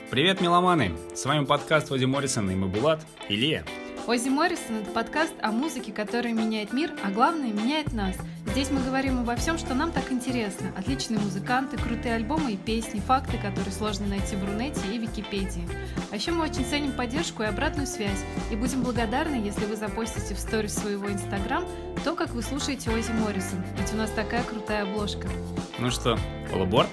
Привет, меломаны! С вами подкаст Ози Моррисон и мы Булат и Лия. Ози Моррисон — это подкаст о музыке, которая меняет мир, а главное — меняет нас. Здесь мы говорим обо всем, что нам так интересно. Отличные музыканты, крутые альбомы и песни, факты, которые сложно найти в Рунете и Википедии. А еще мы очень ценим поддержку и обратную связь. И будем благодарны, если вы запостите в сторис своего Инстаграм то, как вы слушаете Ози Моррисон. Ведь у нас такая крутая обложка. Ну что, all aboard?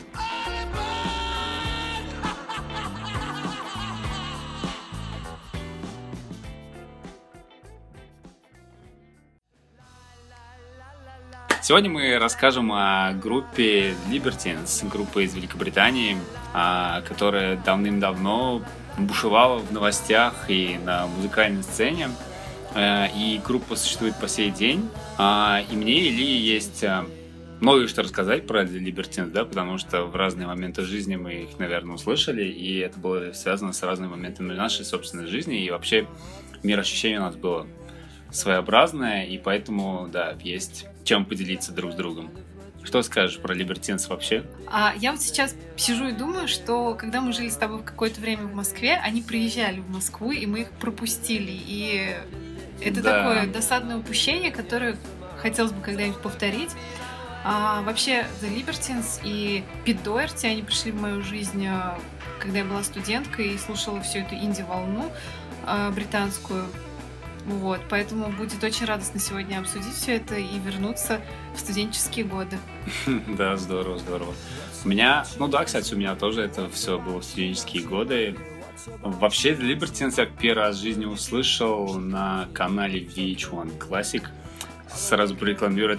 Сегодня мы расскажем о группе Libertines, группа из Великобритании, которая давным-давно бушевала в новостях и на музыкальной сцене. И группа существует по сей день. И мне и Ли есть многое что рассказать про Libertines, да, потому что в разные моменты жизни мы их, наверное, услышали, и это было связано с разными моментами нашей собственной жизни, и вообще мироощущение у нас было своеобразное, и поэтому, да, есть чем поделиться друг с другом. Что скажешь про Libertines вообще? Я вот сейчас сижу и думаю, что когда мы жили с тобой какое-то время в Москве, они приезжали в Москву, и мы их пропустили. И это такое досадное упущение, которое хотелось бы когда-нибудь повторить. Вообще, The Libertines и Пит Доherty, они пришли в мою жизнь, когда я была студенткой и слушала всю эту инди-волну британскую. Вот, поэтому будет очень радостно сегодня обсудить все это и вернуться в студенческие годы. Да, здорово, здорово. У меня, кстати, у меня тоже это все было в студенческие годы. Вообще, The Libertines я первый раз в жизни услышал на канале VH1 Classic. Сразу порекламирую.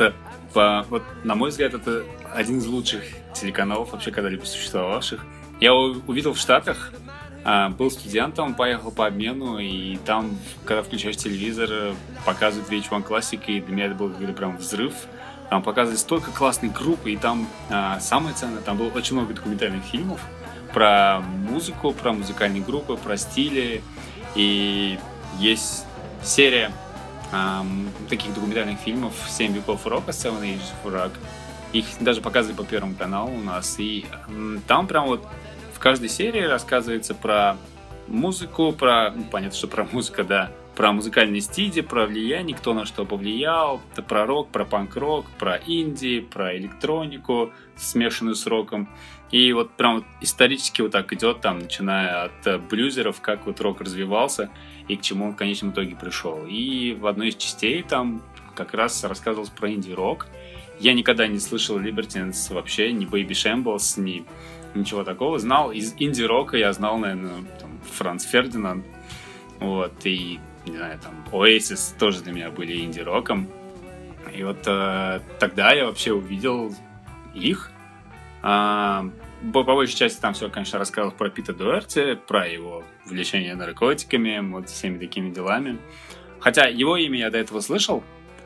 На мой взгляд, это один из лучших телеканалов вообще когда-либо существовавших. Я его увидел в Штатах. Был студентом, поехал по обмену, и там, когда включаешь телевизор, показывают VH1 Classic, и для меня это был какой-то прям взрыв. Там показывали столько классной группы, и там самое ценное, там было очень много документальных фильмов про музыку, про музыкальные группы, про стили. И есть серия таких документальных фильмов «7 веков рока», «Seven Ages of Rock». Их даже показывали по Первому каналу у нас, и там прям вот в каждой серии рассказывается про музыку, понятно, что про музыку, да, про музыкальные стили, про влияние, кто на что повлиял, про рок, про панк-рок, про инди, про электронику, смешанную с роком. И вот прям вот исторически вот так идет, там, начиная от блюзеров, как вот рок развивался и к чему он в конечном итоге пришел. И в одной из частей там как раз рассказывалось про инди-рок. Я никогда не слышал Libertines вообще, ни Baby Shambles, ни ничего такого. Знал из инди-рока, я знал, наверное, там, Франц Фердинанд, вот, и, не знаю, там, Oasis тоже для меня были инди-роком. И вот тогда я вообще увидел их. По большей части там все, конечно, рассказывал про Пита Доherty, про его увлечение наркотиками, вот всеми такими делами. Хотя его имя я до этого слышал,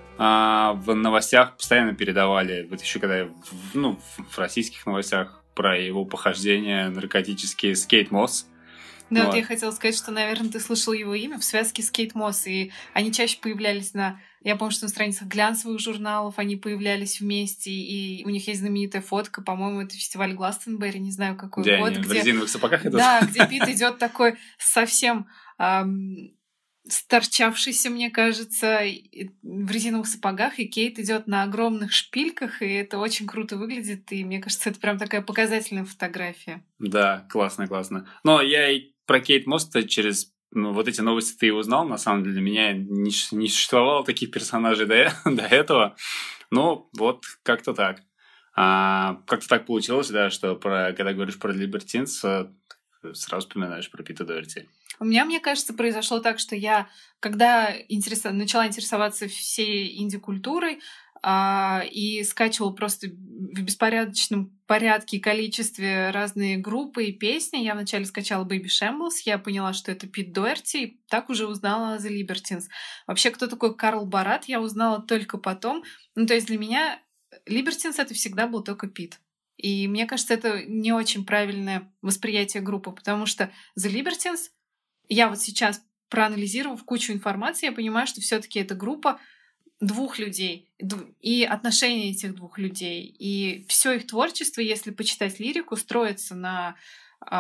в новостях постоянно передавали, вот еще когда я в российских новостях, про его похождения наркотические с Кейт Мосс. Да, вот я хотела сказать, что, наверное, ты слышал его имя в связке с Кейт Мосс, и они чаще появлялись я помню, что на страницах глянцевых журналов они появлялись вместе, и у них есть знаменитая фотка, по-моему, это фестиваль Гластенберри, не знаю, какой год. Где в резиновых сапогах идут? Да, где Пит идет такой совсем сторчавшийся, мне кажется, в резиновых сапогах, и Кейт идет на огромных шпильках, и это очень круто выглядит, и мне кажется, это прям такая показательная фотография. Да, классно. Но я и про Кейт Мосс через вот эти новости ты и узнал, на самом деле, для меня не существовало таких персонажей до этого, но вот как-то так. Как-то так получилось, да, что когда говоришь про Libertines, сразу вспоминаешь про Пита Доherty. У меня, мне кажется, произошло так, что я, когда начала интересоваться всей инди-культурой и скачивала просто в беспорядочном порядке и количестве разные группы и песни, я вначале скачала Baby Shambles, я поняла, что это Пит Доherty, и так уже узнала The Libertines. Вообще, кто такой Карл Барат, я узнала только потом. То есть для меня Libertines — это всегда был только Пит. И мне кажется, это не очень правильное восприятие группы, потому что The Libertines, я вот сейчас, проанализировав кучу информации, я понимаю, что все-таки это группа двух людей и отношения этих двух людей. И все их творчество, если почитать лирику, строится на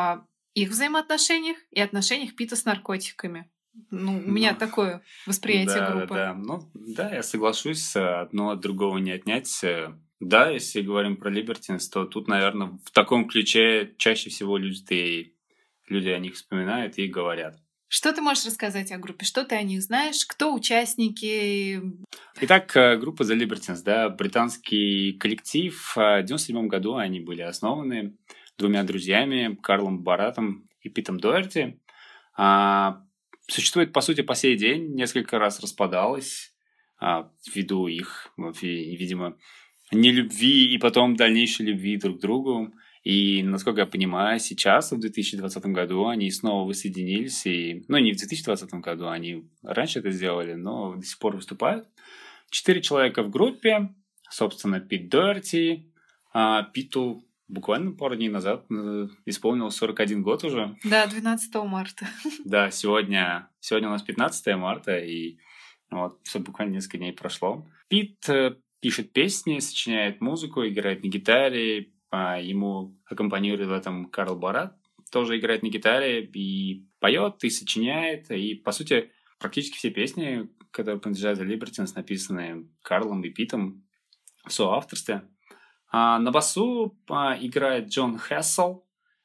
их взаимоотношениях и отношениях Пита с наркотиками. Ну, у меня такое восприятие группы. Да. Ну, да, я соглашусь, одно от другого не отнять. Да, если говорим про Libertines, то тут, наверное, в таком ключе чаще всего люди о них вспоминают и говорят. Что ты можешь рассказать о группе? Что ты о них знаешь? Кто участники? Итак, группа The Libertines, да, британский коллектив. В 1997 году они были основаны двумя друзьями, Карлом Бараттом и Питом Доерти. Существует, по сути, по сей день, несколько раз распадалась ввиду их, видимо, нелюбви и потом дальнейшей любви друг к другу. И, насколько я понимаю, сейчас, в 2020 году, они снова воссоединились. Ну, не в 2020 году, они раньше это сделали, но до сих пор выступают. 4 человека в группе. Собственно, Пит Доерти. Питу буквально пару дней назад исполнилось 41 год уже. Да, 12 марта. Да, сегодня у нас 15 марта, и вот все буквально несколько дней прошло. Пит пишет песни, сочиняет музыку, играет на гитаре. Ему аккомпанирует в этом Карл Баратт, тоже играет на гитаре и поет, и сочиняет. И, по сути, практически все песни, которые принадлежат The Libertines, написаны Карлом и Питом в соавторстве. На басу играет Джон Хэссел,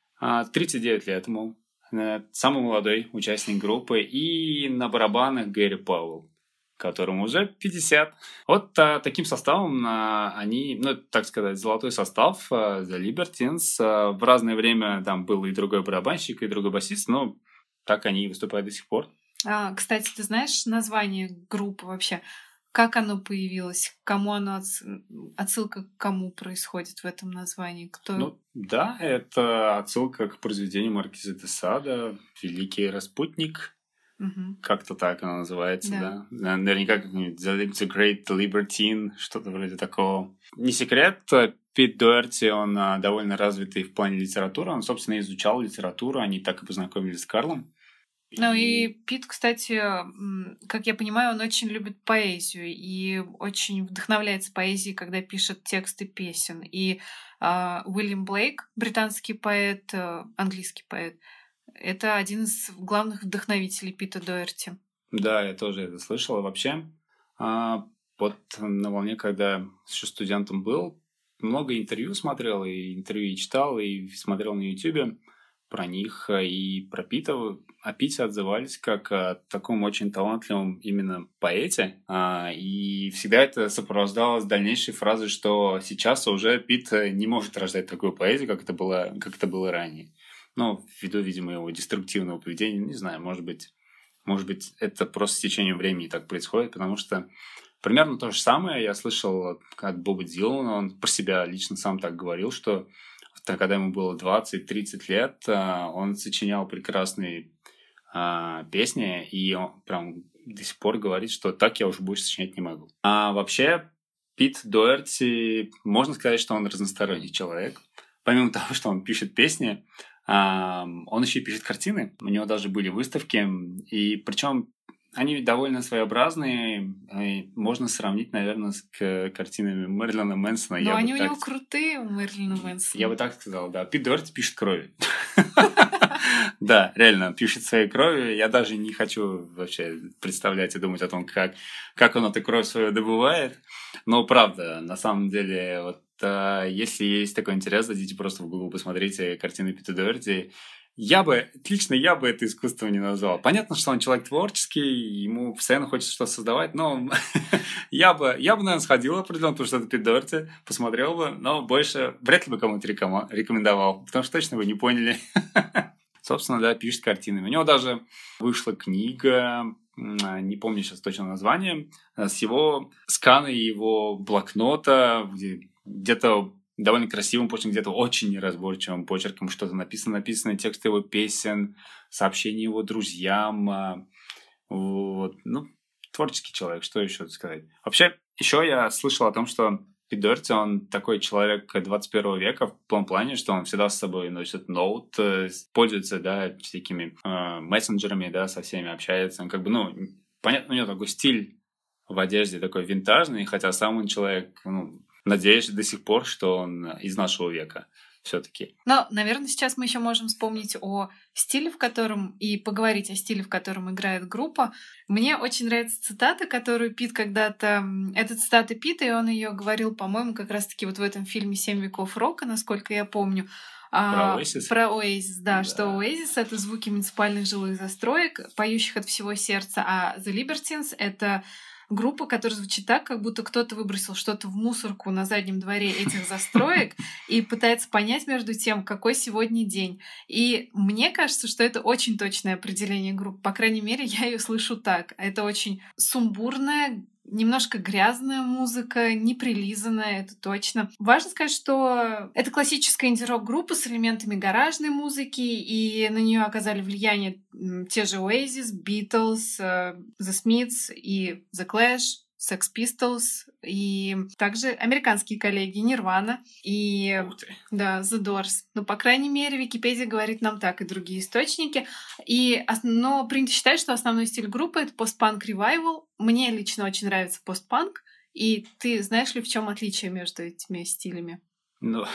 39 лет ему, самый молодой участник группы. И на барабанах Гэри Пауэлл, которому уже 50. Вот таким составом они, ну, так сказать, золотой состав The Libertines. В разное время там был и другой барабанщик, и другой басист, но так они и выступают до сих пор. Кстати, ты знаешь название группы вообще? Как оно появилось? Кому оно отсылка к кому происходит в этом названии? Кто? Ну, да, это отсылка к произведению Маркиза де Сада «Великий распутник». Угу. Как-то так она называется, да? Наверняка как-нибудь The Great Libertine, что-то вроде такого. Не секрет, Пит Доерти, он довольно развитый в плане литературы. Он, собственно, изучал литературу, они так и познакомились с Карлом. Ну и Пит, кстати, как я понимаю, он очень любит поэзию и очень вдохновляется поэзией, когда пишет тексты песен. И Уильям Блейк, британский поэт, английский поэт, это один из главных вдохновителей Пита Доерти. Да, я тоже это слышал. Вообще, вот на волне, когда еще студентом был, много интервью смотрел, и интервью читал, и смотрел на Ютубе про них, и про Пита. О Пите отзывались как о таком очень талантливом именно поэте, и всегда это сопровождалось дальнейшей фразой, что сейчас уже Пит не может рождать такую поэзию, как это было ранее. Ну, ввиду, видимо, его деструктивного поведения, не знаю, может быть, это просто с течением времени так происходит, потому что примерно то же самое я слышал от Боба Дилана, он про себя лично сам так говорил, что когда ему было 20-30 лет, он сочинял прекрасные песни, и он прям до сих пор говорит, что так я уже больше сочинять не могу. А вообще, Пит Доерти, можно сказать, что он разносторонний человек. Помимо того, что он пишет песни, он еще и пишет картины. У него даже были выставки, и причем они довольно своеобразные. И можно сравнить, наверное, с картинами Мэрилина Мэнсона. Но они у него крутые, у Мэрилина Мэнсона. Я бы так сказал, да. Пит Доерти пишет кровью. Да, реально, пишет своей кровью. Я даже не хочу вообще представлять и думать о том, как он эту кровь свою добывает. Но правда, на самом деле, вот если есть такой интерес, зайдите просто в Google, посмотрите картины Пита Доерти. Лично я бы это искусством не назвал. Понятно, что он человек творческий, ему постоянно хочется что-то создавать, но я бы, наверное, сходил определенно, потому что это Пит Доерти, посмотрел бы, но больше вряд ли бы кому-то рекомендовал, потому что точно вы не поняли. Собственно, да, пишет картинами. У него даже вышла книга, не помню сейчас точно название, с его скана его блокнота, где-то довольно красивым почерком, где-то очень неразборчивым почерком что-то написано тексты его песен, сообщения его друзьям. Вот. Ну, творческий человек, что еще сказать. Вообще, еще я слышал о том, что Пит Доерти, он такой человек 21 века в том плане, что он всегда с собой носит ноут, пользуется, да, всякими мессенджерами, да, со всеми общается. Он понятно, у него такой стиль в одежде такой винтажный, хотя сам он человек, надеюсь до сих пор, что он из нашего века. все-таки. Но, наверное, сейчас мы еще можем вспомнить о стиле, в котором и поговорить о стиле, в котором играет группа. Мне очень нравится цитата, которую Пит когда-то... Это цитата Пита, и он ее говорил, по-моему, как раз-таки вот в этом фильме «Семь веков рока», насколько я помню. Про Oasis? Про Oasis, да, Да. что Oasis — это звуки муниципальных жилых застроек, поющих от всего сердца, а The Libertines — это группа, которая звучит так, как будто кто-то выбросил что-то в мусорку на заднем дворе этих застроек и пытается понять между тем, какой сегодня день. И мне кажется, что это очень точное определение группы. По крайней мере, я ее слышу так. Это очень сумбурная, немножко грязная музыка, неприлизанная, это точно. Важно сказать, что это классическая инди-рок группа с элементами гаражной музыки, и на нее оказали влияние те же Oasis, Beatles, The Smiths и The Clash, Sex Pistols, и также американские коллеги Nirvana и да, The Doors. Ну, по крайней мере, Википедия говорит нам так, и другие источники. Но принято считать, что основной стиль группы — это постпанк ревайвал. Мне лично очень нравится постпанк. И ты знаешь ли, в чем отличие между этими стилями? Ну,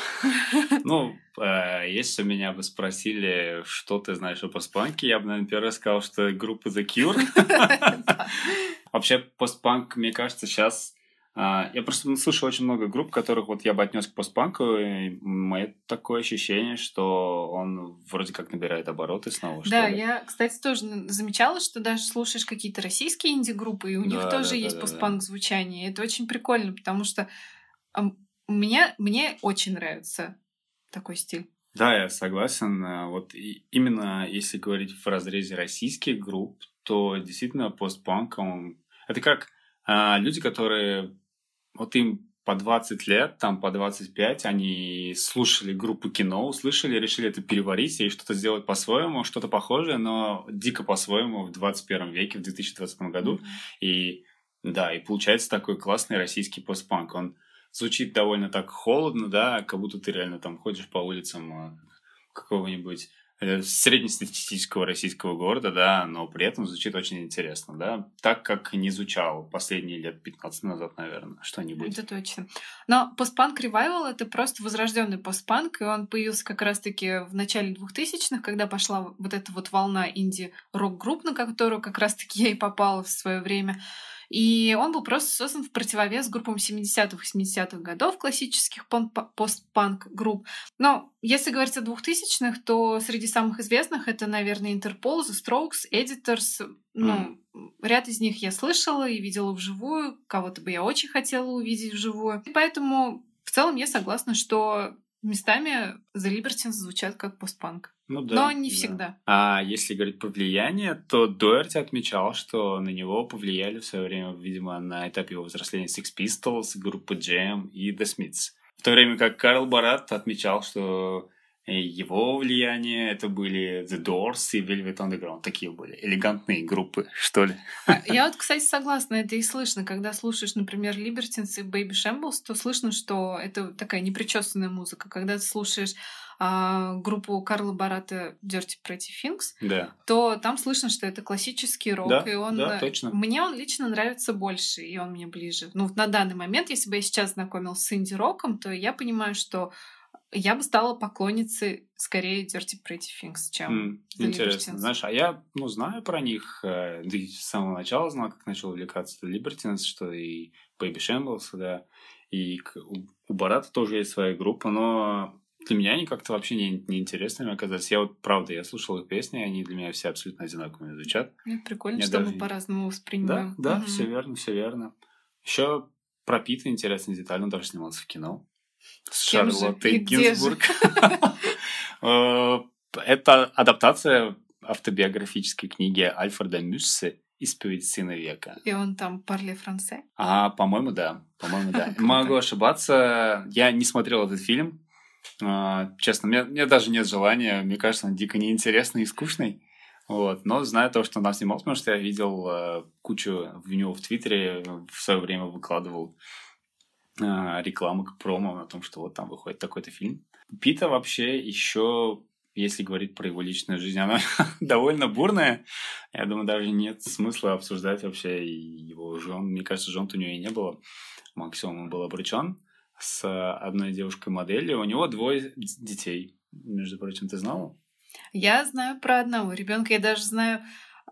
если меня бы спросили, что ты знаешь о постпанке, я бы, наверное, первый сказал, что группа The Cure. Вообще, постпанк, мне кажется, сейчас... Я просто слышал очень много групп, которых вот я бы отнес к постпанку, и мое такое ощущение, что он вроде как набирает обороты снова, что Да, ли. я, кстати, тоже замечала, что даже слушаешь какие-то российские инди-группы, и у них тоже есть постпанк-звучание. Это очень прикольно, потому что мне очень нравится такой стиль. Да, я согласен. Вот именно если говорить в разрезе российских групп, то действительно постпанк, это как люди, которые вот им по 20 лет, там по 25, они слушали группу Кино, услышали, решили это переварить и что-то сделать по-своему, что-то похожее, но дико по-своему в 21 веке, в 2020 году. И да, и получается такой классный российский постпанк. Он звучит довольно так холодно, да, как будто ты реально там ходишь по улицам какого-нибудь среднестатистического российского города, да, но при этом звучит очень интересно, да, так как не звучал последние лет 15 назад, наверное, что-нибудь. Это точно. Но постпанк ревайвал — это просто возрожденный постпанк, и он появился как раз-таки в начале 2000-х, когда пошла вот эта вот волна инди-рок-групп, на которую как раз-таки я и попала в свое время. И он был просто создан в противовес группам 70-х и 70-х годов, классических постпанк-групп. Но если говорить о 2000-х, то среди самых известных это, наверное, Interpol, The Strokes, Editors. Ряд из них я слышала и видела вживую, кого-то бы я очень хотела увидеть вживую. И поэтому в целом я согласна, что местами The Libertines звучат как постпанк. Ну да. Но не всегда. А если говорить про влияние, то Дуэрти отмечал, что на него повлияли в свое время, видимо, на этапе его взросления Sex Pistols, группа Jam и The Smiths. В то время как Карл Барат отмечал, что его влияние это были The Doors и Velvet Underground. Такие были элегантные группы, что ли. Я вот, кстати, согласна, это и слышно. Когда слушаешь, например, Libertines и Baby Shambles, то слышно, что это такая непричесанная музыка. Когда ты слушаешь группу Карла Барата Dirty Pretty Things, то там слышно, что это классический рок. Да, и он, точно. Мне он лично нравится больше, и он мне ближе. Ну, на данный момент, если бы я сейчас знакомилась с инди-роком, то я понимаю, что я бы стала поклонницей скорее Dirty Pretty Things, чем The Интересно. Libertines. Знаешь, а я знаю про них, да и с самого начала знал, как начал увлекаться The Libertines, что и Baby Shambles, да, и у Барата тоже есть своя группа, но для меня они как-то вообще не интересными оказались. Я вот, правда, я слушал их песни, они для меня все абсолютно одинаковыми звучат. Прикольно, что мы по-разному воспринимаем. Да, все верно, все верно. Еще про Пита интересная деталь, он даже снимался в кино. С Шарлоттой Гинзбург. Это адаптация автобиографической книги Альфреда Мюссе «Исповедь сына века». И он там «Парле франце»? По-моему, да. Могу ошибаться. Я не смотрел этот фильм. Честно, мне даже нет желания. Мне кажется, он дико неинтересный и скучный. Вот. Но знаю то, что он там снимался, потому что я видел кучу в него в Твиттере в свое время выкладывал рекламу, промо на том, что вот там выходит такой-то фильм. Пита вообще еще, если говорить про его личную жизнь, она довольно бурная. Я думаю, даже нет смысла обсуждать вообще его жен. Мне кажется, жен-то у него и не было. Максимум он был обручен с одной девушкой-моделью. У него 2 детей, между прочим, ты знала? Я знаю про одного ребенка, я даже знаю,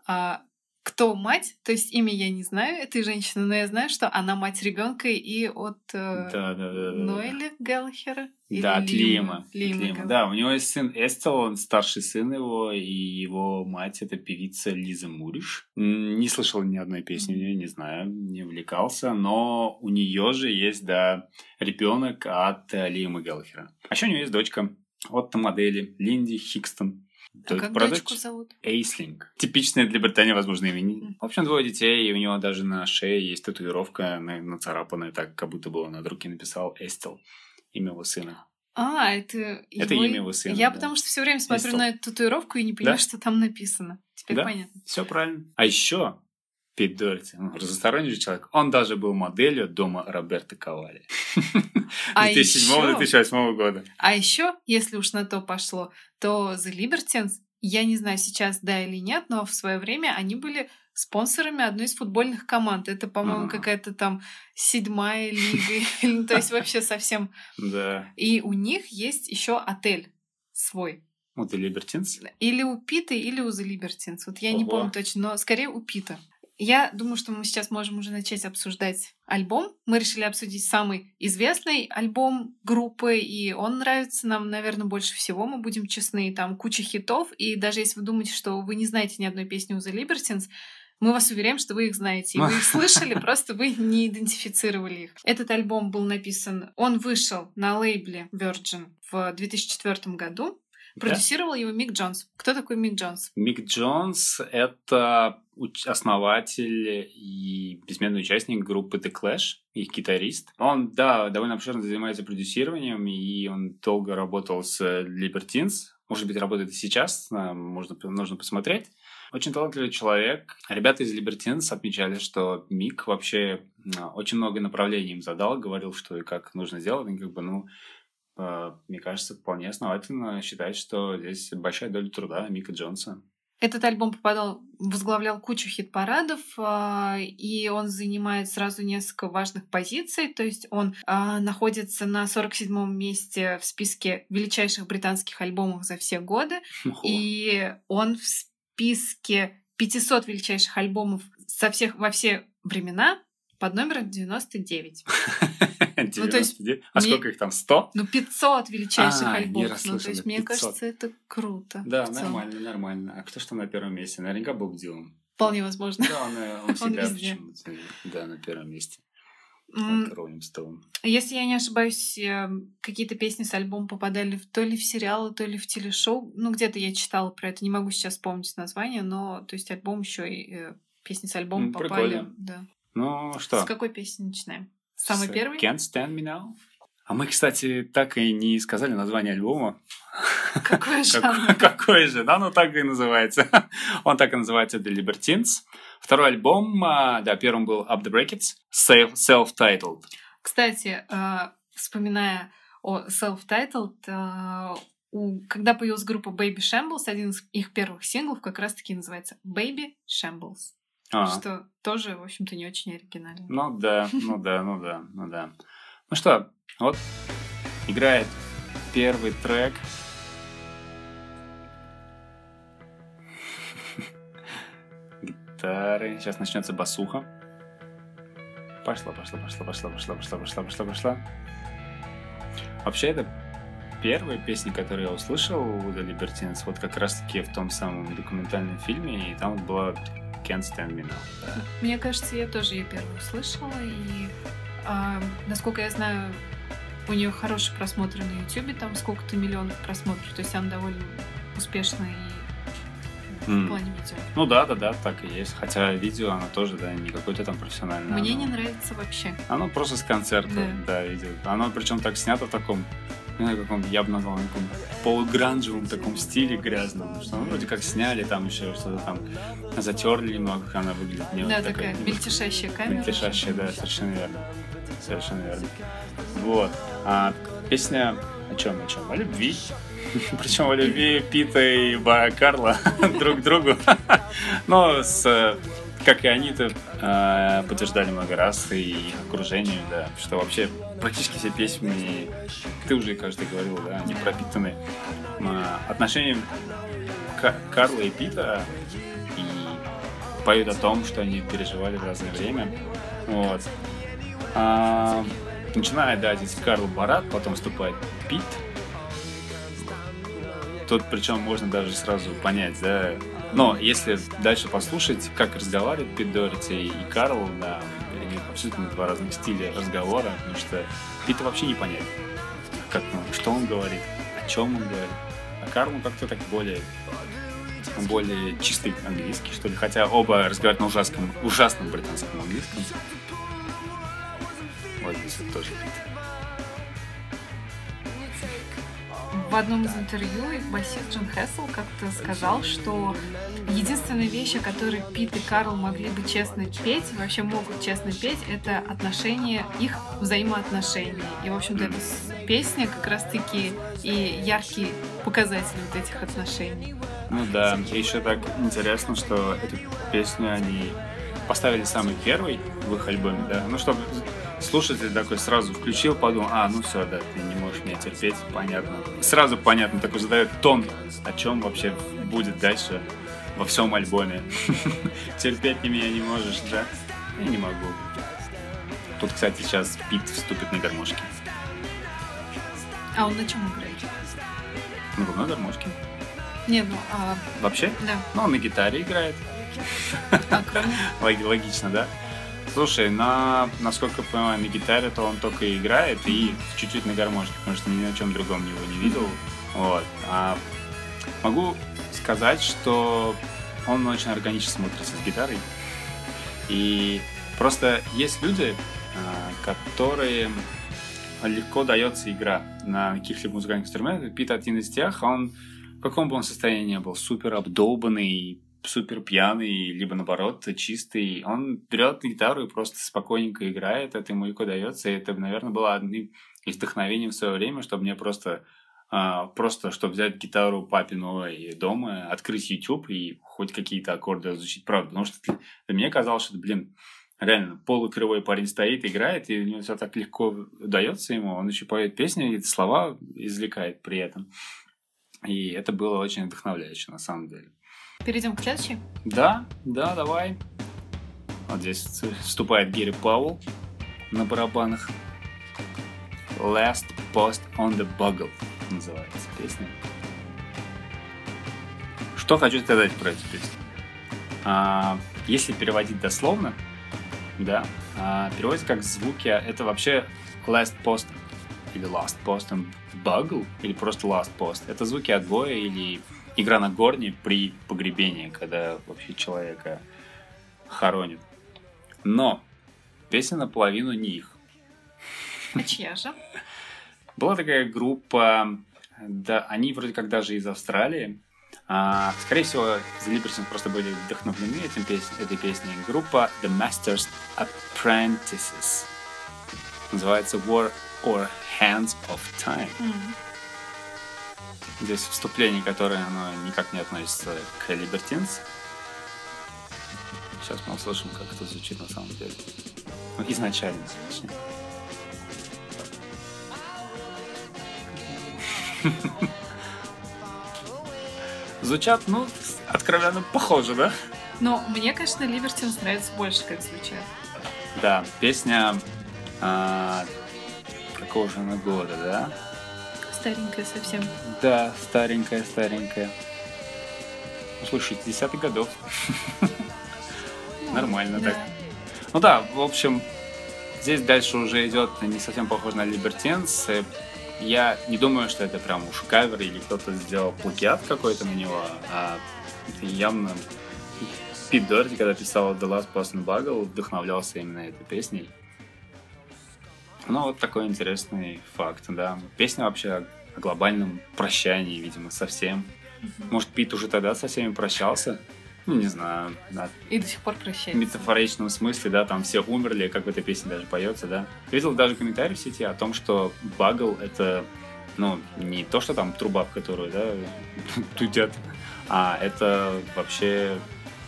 кто мать, то есть имя я не знаю этой женщины, но я знаю, что она мать ребенка и от Да. Ноэля Гэллахера. Или Да, от Лима. Гэллахера. Да, у него есть сын Эстел, он старший сын его, и его мать — это певица Лиза Муриш. Не слышал ни одной песни у нее, не знаю, не увлекался, но у нее же есть, да, ребенок от Лима Гэллахера. А еще у нее есть дочка от модели Линди Хикстон. А как дочку зовут? Эйслинг. Типичное для Британии, возможно, имя. В общем, 2 детей, и у него даже на шее есть татуировка, нацарапанная так, как будто бы он на руке написал Эстел, имя его сына. Это имя его сына. Я да. потому что все время смотрю Эстел. на эту татуировку и не понимаю, Да? что там написано. Теперь Да, понятно. все правильно. А еще Пит Дорти, разносторонний же человек, он даже был моделью дома Роберто Кавалли. А 2007-2008 года. А еще, если уж на то пошло, то The Libertines, я не знаю сейчас, да или нет, но в свое время они были спонсорами одной из футбольных команд. Это, по-моему, какая-то там 7-я лига, то есть вообще совсем. Да. И у них есть еще отель свой. У The Libertines? Или у Пита, или у The Libertines. Вот я не помню точно, но скорее у Пита. Я думаю, что мы сейчас можем уже начать обсуждать альбом. Мы решили обсудить самый известный альбом группы, и он нравится нам, наверное, больше всего, мы будем честны. Там куча хитов, и даже если вы думаете, что вы не знаете ни одной песни у The Libertines, мы вас уверяем, что вы их знаете. И вы их слышали, просто вы не идентифицировали их. Этот альбом был написан... Он вышел на лейбле Virgin в 2004 году. Продюсировал его Мик Джонс. Кто такой Мик Джонс? Мик Джонс — это основатель и бессменный участник группы The Clash, их гитарист. Он, да, довольно обширно занимается продюсированием, и он долго работал с Libertines. Может быть, работает и сейчас, нужно посмотреть. Очень талантливый человек. Ребята из Libertines отмечали, что Мик вообще очень много направлений им задал, говорил, что и как нужно сделать. И мне кажется, вполне основательно считать, что здесь большая доля труда Мика Джонса. Этот альбом возглавлял кучу хит-парадов, и он занимает сразу несколько важных позиций. То есть он находится на 47-м месте в списке величайших британских альбомов за все годы. И он в списке 500 величайших альбомов во все времена под номером 99. 99? А сколько их там? 100? 500 величайших альбомов. То есть, мне кажется, это круто. Да, нормально. А кто ж там на первом месте? Наверняка Боб Дилан. Вполне возможно. Да, он всегда почему-то, да, на первом месте. Как Роллинг Стоун. Если я не ошибаюсь, какие-то песни с альбома попадали то ли в сериалы, то ли в телешоу. Где-то я читала про это, не могу сейчас вспомнить название, но то есть альбом еще и песни с альбома попали. Прикольно. Да. Ну что? С какой песни начинаем? Самый первый? Can't Stand Me Now. А мы, кстати, так и не сказали название альбома. Какой жанр? Какой же? Да, так и называется. Он так и называется The Libertines. Второй альбом, да, первым был Up the Brackets, Self-Titled. Кстати, вспоминая о Self-Titled, когда появилась группа Baby Shambles, один из их первых синглов как раз-таки называется Baby Shambles. Что тоже, в общем-то, не очень оригинально. Ну да. Ну что, вот играет первый трек. Гитары. Сейчас начнется басуха. Пошла. Вообще, это первая песня, которую я услышал у The Libertines, вот как раз-таки в том самом документальном фильме, и там была Can't Stand Me Now. Да. Мне кажется, я тоже ее первую услышала, и насколько я знаю, у нее хорошие просмотры на YouTube, там сколько-то миллионов просмотров, то есть она довольно успешная и в плане видео. Ну да, так и есть. Хотя видео, оно тоже, да, не какое-то там профессиональное. Мне не нравится вообще. Оно просто с концерта, да, видео. Оно причем так снято в таком, не знаю, каком, я бы назвал, таком полугранжевом таком стиле гразном. Что вроде как сняли, там еще что-то там затерли немного, как она выглядит. Да, такая мельтешащая камера. Мельтешащая, да, совершенно верно. Вот. А песня о чем? О любви. Причем о любви Пита и Карла друг к другу. Но как и они-то подтверждали много раз и их окружению, да, что вообще практически все песни, ты уже, кажется, говорил, да, они пропитаны отношением Карла и Пита и поют о том, что они переживали в разное время. Вот. Начиная, да, здесь Карл Барат, потом вступает Пит. Тут причем можно даже сразу понять, да. Но если дальше послушать, как разговаривают Пит Дорити и Карл, да, они абсолютно два разных стиля разговора, потому что Пита вообще не понять, как, что он говорит, о чем он говорит. А Карлу как-то так более чистый английский, что ли. Хотя оба разговаривают на ужасном британском английском. Вот здесь вот тоже Пит. В одном из интервью басист Джон Хэссел как-то сказал, что единственная вещь, о которой Пит и Карл могли бы честно петь, вообще могут честно петь, это отношения, их взаимоотношения. И, в общем-то, эта песня как раз-таки и яркий показатель вот этих отношений. Ну да, и еще так интересно, что эту песню они поставили самый первый в их альбоме, да, ну чтобы слушатель такой сразу включил, подумал, ну все, да, ты не можешь меня терпеть, понятно. Сразу понятно, такой задает тон, о чем вообще будет дальше во всем альбоме. Терпеть ты меня не можешь, да? Я не могу. Тут, кстати, сейчас Пит вступит на гармошке. А он на чем играет? На губной гармошке. Не, Вообще? Да. Ну, он на гитаре играет. А кроме? Логично, да? Слушай, насколько я понимаю, на гитаре то он только и играет и чуть-чуть на гармошке, потому что ни на чем другом его не видел. Вот. А могу сказать, что он очень органично смотрится с гитарой. И просто есть люди, которые легко дается игра на каких-либо музыкальных инструментах. Пит один из тех, он в каком бы он состоянии ни был, супер обдолбанный, супер пьяный, либо наоборот чистый, он берет гитару и просто спокойненько играет, это ему легко дается, и это, наверное, было одним из вдохновений в свое время, чтобы мне просто чтобы взять гитару папину и дома, открыть YouTube и хоть какие-то аккорды изучить, правда, потому что для меня казалось, что, реально, полукривой парень стоит, играет, и у него все так легко дается ему, он еще поет песни, и слова извлекает при этом. И это было очень вдохновляюще, на самом деле. Перейдем к следующей? Да, давай. Вот здесь вступает Гэри Пауэлл на барабанах. Last Post on the Bugle называется песня. Что хочу сказать про эту песню? Если переводить дословно, да, переводится как звуки. Это вообще Last Post или Last Post on Bugle или просто Last Post. Это звуки отбоя или игра на горне при погребении, когда вообще человека хоронят. Но песня наполовину не их. А чья же? Была такая группа, да, они вроде как даже из Австралии. Скорее всего, The Libertines просто были вдохновлены этой песней. Группа The Masters Apprentices. Называется War or Hands of Time. Здесь вступление, которое оно никак не относится к Libertines. Сейчас мы услышим, как это звучит на самом деле. Ну, изначально, точнее. Звучат, откровенно похоже, да? Но мне, конечно, Libertines нравится больше, как звучат. Да, песня какого же она года, да? Старенькая совсем. Да, старенькая. Слушай, 60-х годов. Нормально так. Ну да, в общем, здесь дальше уже идет не совсем похоже на Libertines. Я не думаю, что это прям уж кавер или кто-то сделал плагиат какой-то на него, а это явно Пит Дорити, когда писал The Last Post on the Bugle, вдохновлялся именно этой песней. Ну, вот такой интересный факт, да. Песня вообще о глобальном прощании, видимо, со всем. Может, Пит уже тогда со всеми прощался? Ну, не знаю. Да. И до сих пор прощается. В метафоричном смысле, да, там все умерли, как в этой песне даже поется, да. Видел даже комментарий в сети о том, что багл — это, не то, что там труба, в которую, да, тудят, а это вообще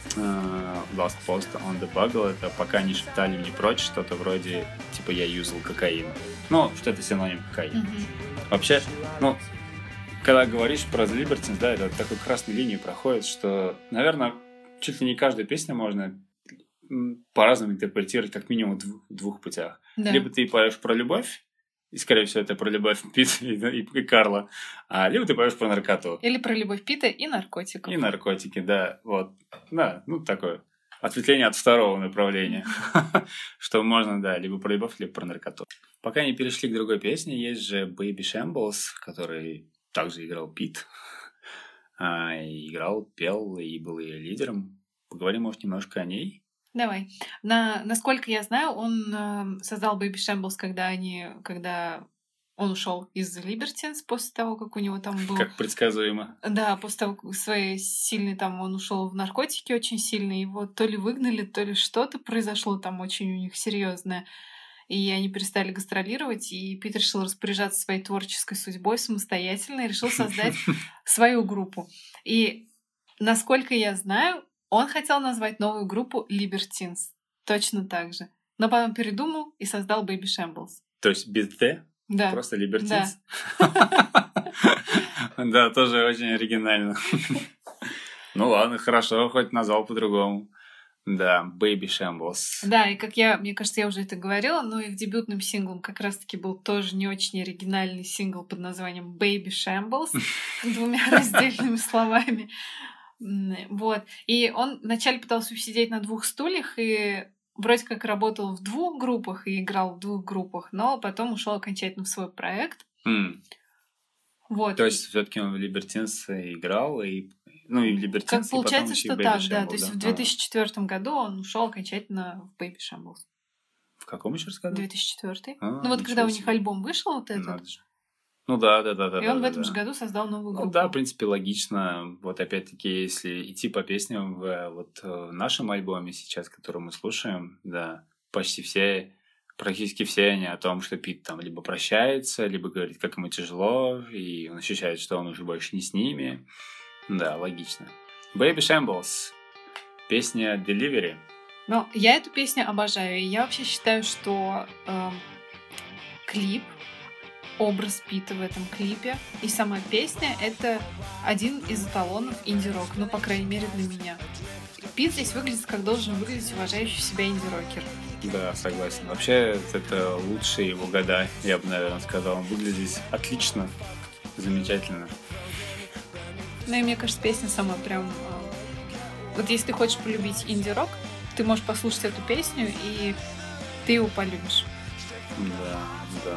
Last Post on the Bugle, это пока не шептали мне прочь, что-то вроде, типа, я юзал кокаин. Ну, что это синоним кокаин. Вообще, ну, когда говоришь про The Libertines, да, это такой красной линию проходит, что, наверное, чуть ли не каждую песню можно по-разному интерпретировать, как минимум в двух путях. Да. Либо ты поешь про любовь, и, скорее всего, это про любовь Пита и Карла, либо ты поешь про наркоту. Или про любовь Пита и наркотиков. И наркотики, да, вот. Да, ну, такое ответвление от второго направления. Что можно, да, либо про любовь, либо про наркоту. Пока не перешли к другой песне, есть же Baby Shambles, который также играл Пит. Играл, пел и был ее лидером. Поговорим, может, немножко о ней. Давай. Насколько я знаю, он создал Baby Shambles, когда он ушел из The Libertines после того, как у него там был... Как предсказуемо. Да, после того, как своей сильной там он ушел в наркотики очень сильно, его то ли выгнали, то ли что-то произошло там очень у них серьезное. И они перестали гастролировать, и Пит решил распоряжаться своей творческой судьбой самостоятельно и решил создать свою группу. И, насколько я знаю, он хотел назвать новую группу Libertines. Точно так же. Но потом передумал и создал Baby Shambles. То есть без «Т»? Да. Просто Libertines? Да, тоже очень оригинально. Ну ладно, хорошо, хоть назвал по-другому. Да, Baby Shambles. Да, и мне кажется, я уже это говорила, но их дебютным синглом как раз-таки был тоже не очень оригинальный сингл под названием Baby Shambles, двумя раздельными словами. Вот. И он вначале пытался усидеть на двух стульях и вроде как работал в двух группах и играл в двух группах, но потом ушел окончательно в свой проект. Вот. То есть все-таки он в Libertines играл, и в Libertines, как получается, что так, да. То есть в 2004 году он ушел окончательно в Baby Shambles. В каком еще раз году? 2004. Когда у них альбом вышел, вот этот. Ну да. И он в этом же году создал новую группу. Ну да, в принципе, логично. Вот опять-таки, если идти по песням в нашем альбоме сейчас, который мы слушаем, да, практически все они о том, что Пит там либо прощается, либо говорит, как ему тяжело, и он ощущает, что он уже больше не с ними. Да, логично. Baby Shambles. Песня Delivery. Но я эту песню обожаю, и я вообще считаю, что клип, образ Пита в этом клипе и сама песня — это один из эталонов инди-рок, по крайней мере для меня. Пит здесь выглядит, как должен выглядеть уважающий себя инди-рокер. Да, согласен. Вообще, это лучшие его года, я бы, наверное, сказал. Он выглядит здесь отлично, замечательно. Ну и мне кажется, песня сама прям... Вот если ты хочешь полюбить инди-рок, ты можешь послушать эту песню, и ты его полюбишь. Да.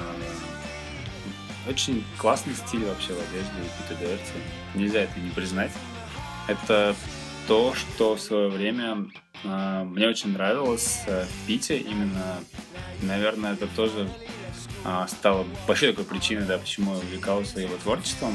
Очень классный стиль вообще в одежде у Пита Дуэрти. Нельзя это не признать. Это то, что в свое время мне очень нравилось в Пите. Именно, наверное, это тоже стало большой такой причиной, да, почему я увлекался его творчеством.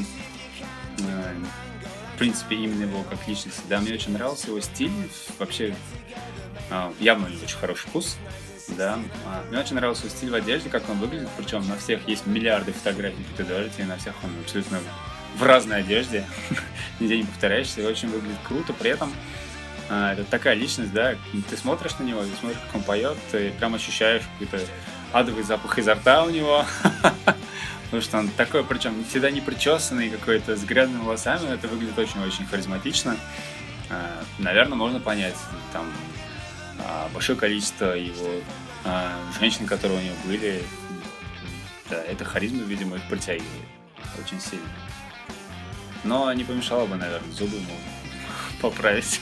В принципе, именно его как личности. Да, мне очень нравился его стиль. Вообще, явно у него очень хороший вкус. Да. Мне очень нравился его стиль в одежде, как он выглядит. Причем на всех есть миллиарды фотографий Пита Дуэрти, и на всех он абсолютно в разной одежде. Нигде не повторяешься, и очень выглядит круто. При этом это такая личность, да, ты смотришь на него, ты смотришь, как он поет, ты прям ощущаешь какой-то адовый запах изо рта у него. Потому что он такой, причем всегда не причесанный, какой-то с грязными волосами. Это выглядит очень-очень харизматично. Наверное, можно понять там большое количество его женщин, которые у него были. Да, эта харизма, видимо, их притягивает очень сильно. Но не помешало бы, наверное, зубы ему поправить.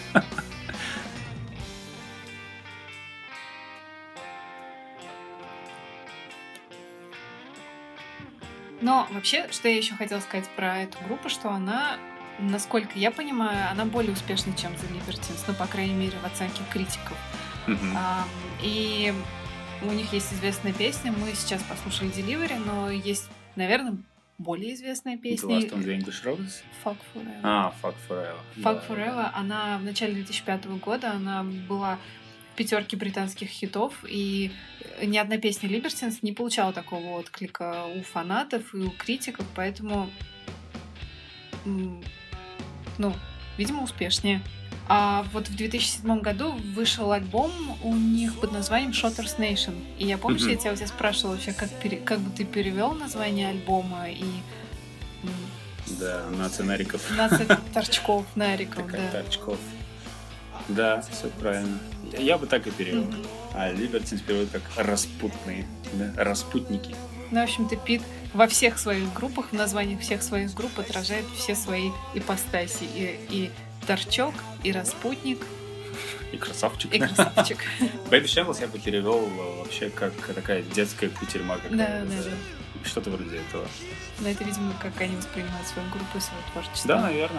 Но вообще, что я еще хотела сказать про эту группу, что она, насколько я понимаю, она более успешна, чем The Libertines, по крайней мере, в оценке критиков. И у них есть известная песня, мы сейчас послушали Delivery, но есть, наверное, более известная песня. The Last of the English Roses? Fuck Forever. Fuck Forever. Fuck Forever, она в начале 2005 года, она была в 5 британских хитов, и ни одна песня Libertines не получала такого отклика у фанатов и у критиков, поэтому, видимо, успешнее. А вот в 2007 году вышел альбом у них под названием Shotter's Nation. И я помню, что я тебя спрашивала вообще, как бы ты перевел название альбома и... Да, нация нариков. Нация торчков, нариков, да. Торчков. Да, все правильно. Я бы так и перевел. А Libertines переводит как распутные, да? Распутники. Ну, в общем-то, Пит во всех своих группах, в названиях всех своих групп отражает все свои ипостаси. И торчок, и распутник. И красавчик. И красавчик. Baby Shambles я бы перевел вообще как такая детская кутерьма какая-то. Да. Что-то вроде этого. Но это, видимо, как они воспринимают свою группу и свое творчество. Да, наверное.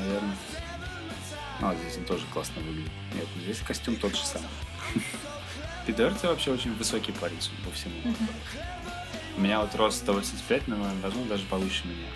А, здесь он тоже классно выглядит. Нет, здесь костюм тот же самый. Пит Дуэрти вообще очень высокий парень, судя по всему. У меня вот рост 185, но, возможно, даже повыше меня.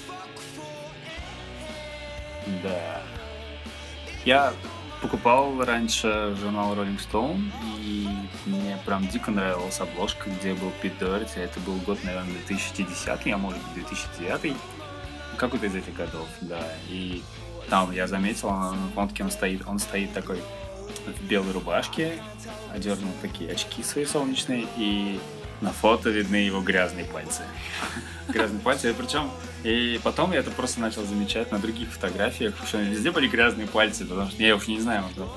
Да. Я покупал раньше журнал Rolling Stone, и мне прям дико нравилась обложка, где был Пит Дуэрти. Это был год, наверное, 2010, а может быть 2009. Какой-то из этих годов, да. И там я заметил, на фотке он стоит такой в белой рубашке, одернул такие очки свои солнечные, и на фото видны его грязные пальцы. Грязные пальцы, причем и потом я это просто начал замечать на других фотографиях, что везде были грязные пальцы, потому что я уж не знаю, он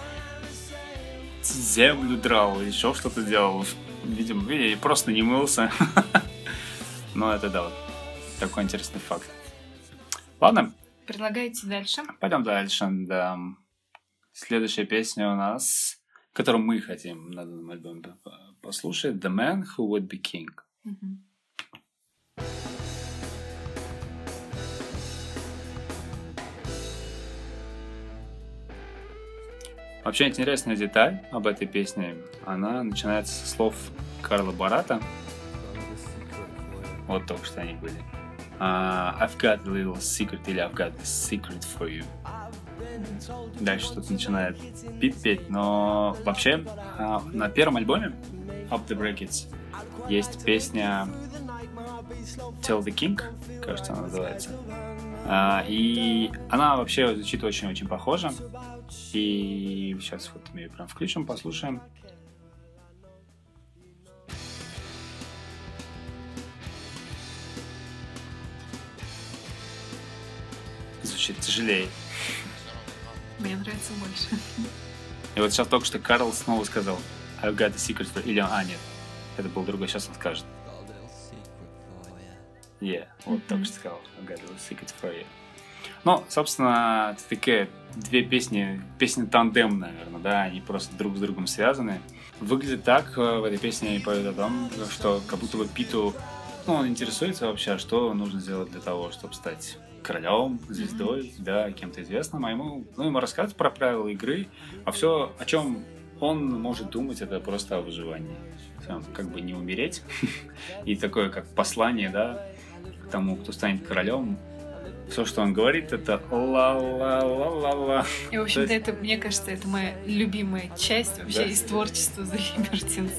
землю драл, еще что-то делал, видимо, просто не мылся. Но это да, вот такой интересный факт. Ладно. Предлагаете дальше? Пойдем дальше, да. Следующая песня у нас, которую мы хотим на данном альбоме послушать, The Man Who Would Be King. Вообще интересная деталь об этой песне. Она начинается со слов Карла Барата. Вот только что они были. I've got a little secret или I've got a secret for you. Дальше что-то начинает Пит петь, но вообще на первом альбоме Up the Brackets есть песня Tell the King, кажется, она называется. И она вообще звучит очень-очень похоже. И сейчас вот мы ее прям включим, послушаем. Звучит тяжелее. Мне нравится больше. И вот сейчас только что Карл снова сказал I've got a secret for... Или, нет, это был другой, сейчас он скажет. Вот только что сказал I've got a secret for you. Ну, собственно, это такие две песни тандем, наверное, да, они просто друг с другом связаны. Выглядит так, в этой песне они поют о том, что как будто бы Питу, он интересуется вообще, что нужно сделать для того, чтобы стать королем, звездой, да, кем-то известным, а ему рассказывают про правила игры, а все, о чем он может думать, это просто о выживании. Как бы не умереть. И такое, как послание, да, к тому, кто станет королем. Все, что он говорит, это ла-ла-ла-ла-ла. И, в общем-то, это, мне кажется, это моя любимая часть вообще из творчества The Libertines.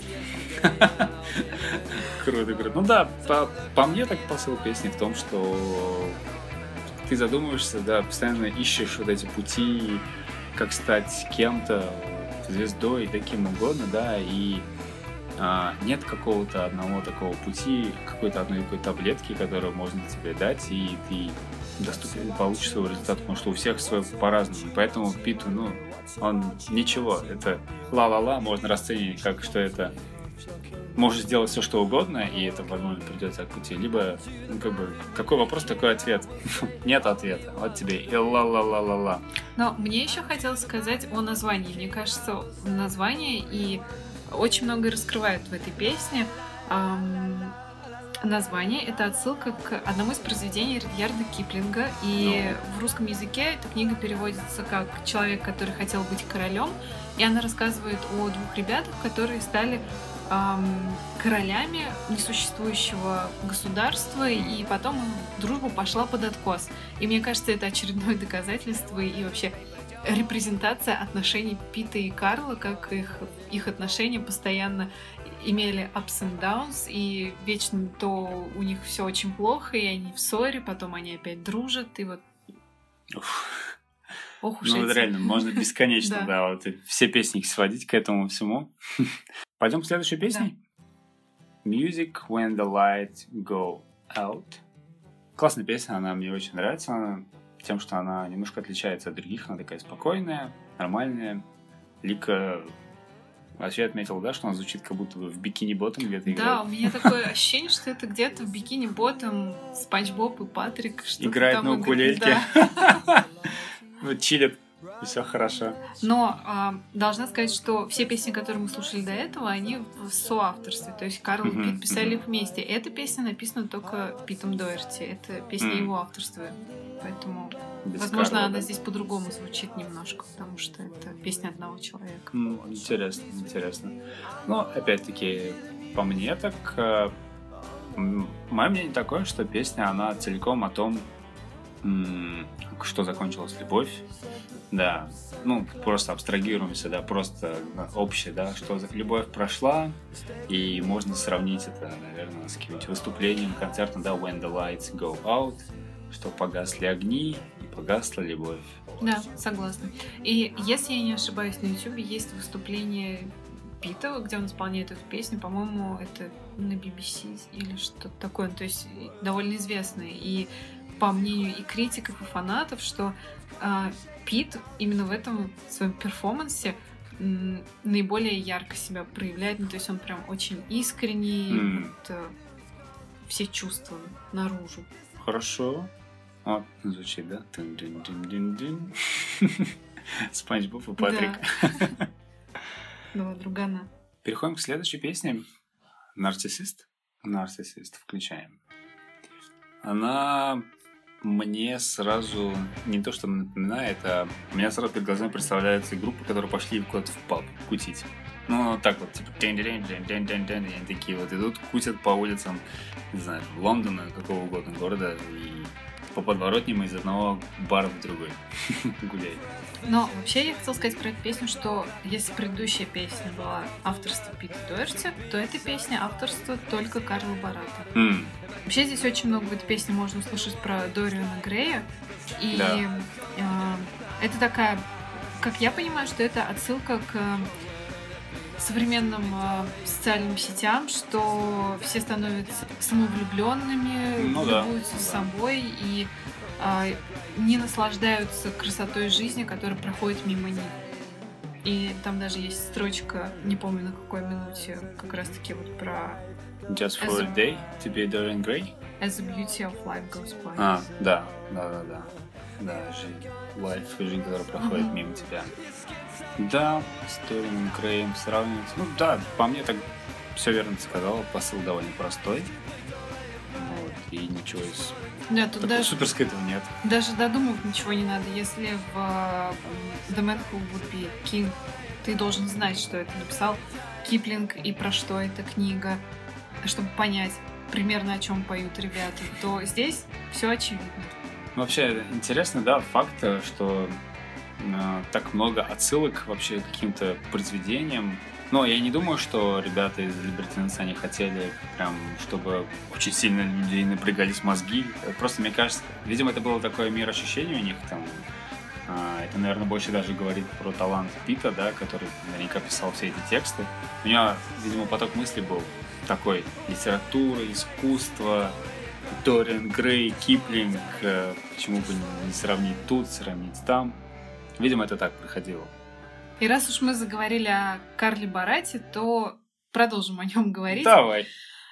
Круто. Ну да, по мне так посыл песни в том, что ты задумываешься, да, постоянно ищешь вот эти пути, как стать кем-то, звездой, да кем угодно, да, и нет какого-то одного такого пути, какой-то одной такой таблетки, которую можно тебе дать, и ты получишь свой результат, потому что у всех свой по-разному. Поэтому Питу, он ничего, это ла-ла-ла, можно расценивать как, что это можешь сделать все, что угодно, и это, возможно, придется к пути. Либо, какой вопрос, такой ответ. Нет ответа. Вот тебе и ла-ла-ла-ла-ла. Но мне еще хотелось сказать о названии. Мне кажется, название и очень многое раскрывают в этой песне. Название — это отсылка к одному из произведений Редьярда Киплинга, и в русском языке эта книга переводится как «Человек, который хотел быть королем», и она рассказывает о двух ребятах, которые стали королями несуществующего государства, и потом дружба пошла под откос. И мне кажется, это очередное доказательство и вообще репрезентация отношений Пита и Карла, как их отношения постоянно имели ups and downs, и вечно то у них все очень плохо, и они в ссоре, потом они опять дружат, и вот... Ох уж Ну, вот эти. реально, можно бесконечно, Да. да, вот и все песни сводить к этому всему. Пойдем к следующей песне. Music When the Lights Go Out. Классная песня, она мне очень нравится. Она тем, что она немножко отличается от других. Она такая спокойная, нормальная. Лика вообще отметил, да, что она звучит как будто бы в Бикини Ботом где-то играет. Да, у меня такое ощущение, что это где-то в Бикини Ботом Спанч Боб и Патрик что-то Играет там на играют. укулельке. Да. Вот чилит, и все хорошо. Но должна сказать, что все песни, которые мы слушали до этого, они в соавторстве. То есть Карл и Пит писали их вместе. Эта песня написана только Питом Доерти. Это песня его авторства. Поэтому, Без возможно, Карла, она да. здесь по-другому звучит немножко, потому что это песня одного человека. Интересно, интересно. Но, опять-таки, по мне так... Мое мнение такое, что песня, она целиком о том, что закончилась любовь. Да, ну, просто абстрагируемся, да, просто общее, да, что любовь прошла, и можно сравнить это, наверное, с каким-нибудь выступлением, концертом, да, When the Lights Go Out, что погасли огни и погасла любовь. Да, согласна. И если я не ошибаюсь, на YouTube есть выступление Пита, где он исполняет эту песню, по-моему, это на BBC или что-то такое, то есть довольно известное. И по мнению и критиков, и фанатов, что Пит именно в этом своем перформансе наиболее ярко себя проявляет, ну, то есть он прям очень искренний, вот, все чувства наружу. Хорошо. Вот, звучит, да? Тын-дын-дын-дын-дын. Спанч Боб и Патрик. Два другана. Переходим к следующей песне. Нарциссист. Нарциссист. Включаем. Она мне сразу не то, что напоминает, а у меня сразу перед глазами представляются группы, которые пошли куда-то в паб кутить. Ну, так вот, типа, они такие вот идут, кутят по улицам, не знаю, Лондона, какого угодно города, и по подворотням из одного бара в другой гуляют. Но вообще я хотела сказать про эту песню, что если предыдущая песня была авторство Пита Доерти, то эта песня авторство только Карла Барата. Вообще здесь очень много в этой песне можно услышать про Дориана Грея. И это такая, как я понимаю, что это отсылка к современным социальным сетям, что все становятся самовлюбленными, любуются собой и не наслаждаются красотой жизни, которая проходит мимо них. И там даже есть строчка, не помню на какой минуте, как раз таки вот про Just for a day to be Dorian Gray? As the beauty of life goes by. Да, жизнь, которая проходит мимо тебя. Да, с Дорианом Греем сравнивать. Ну да, по мне так все верно ты сказала, посыл довольно простой. Вот, и ничего из тут даже супер скрытого нет. Даже додумывать ничего не надо. Если в The Man Who Would Be King ты должен знать, что это написал Киплинг и про что эта книга, чтобы понять примерно, о чем поют ребята, то здесь все очевидно. Вообще интересно, да, факт, что так много отсылок вообще к каким-то произведениям. Но я не думаю, что ребята из Libertines, они хотели прям, чтобы очень сильно людей напрягались мозги. Просто, мне кажется, видимо, это было такое мироощущение у них там. Это, наверное, больше даже говорит про талант Пита, да, который наверняка писал все эти тексты. У него, видимо, поток мыслей был такой: литература, искусство, Дориан Грей, Киплинг, почему бы не сравнить тут, сравнить там. Видимо, это так проходило. И раз уж мы заговорили о Карле Барате, то продолжим о нем говорить. Давай.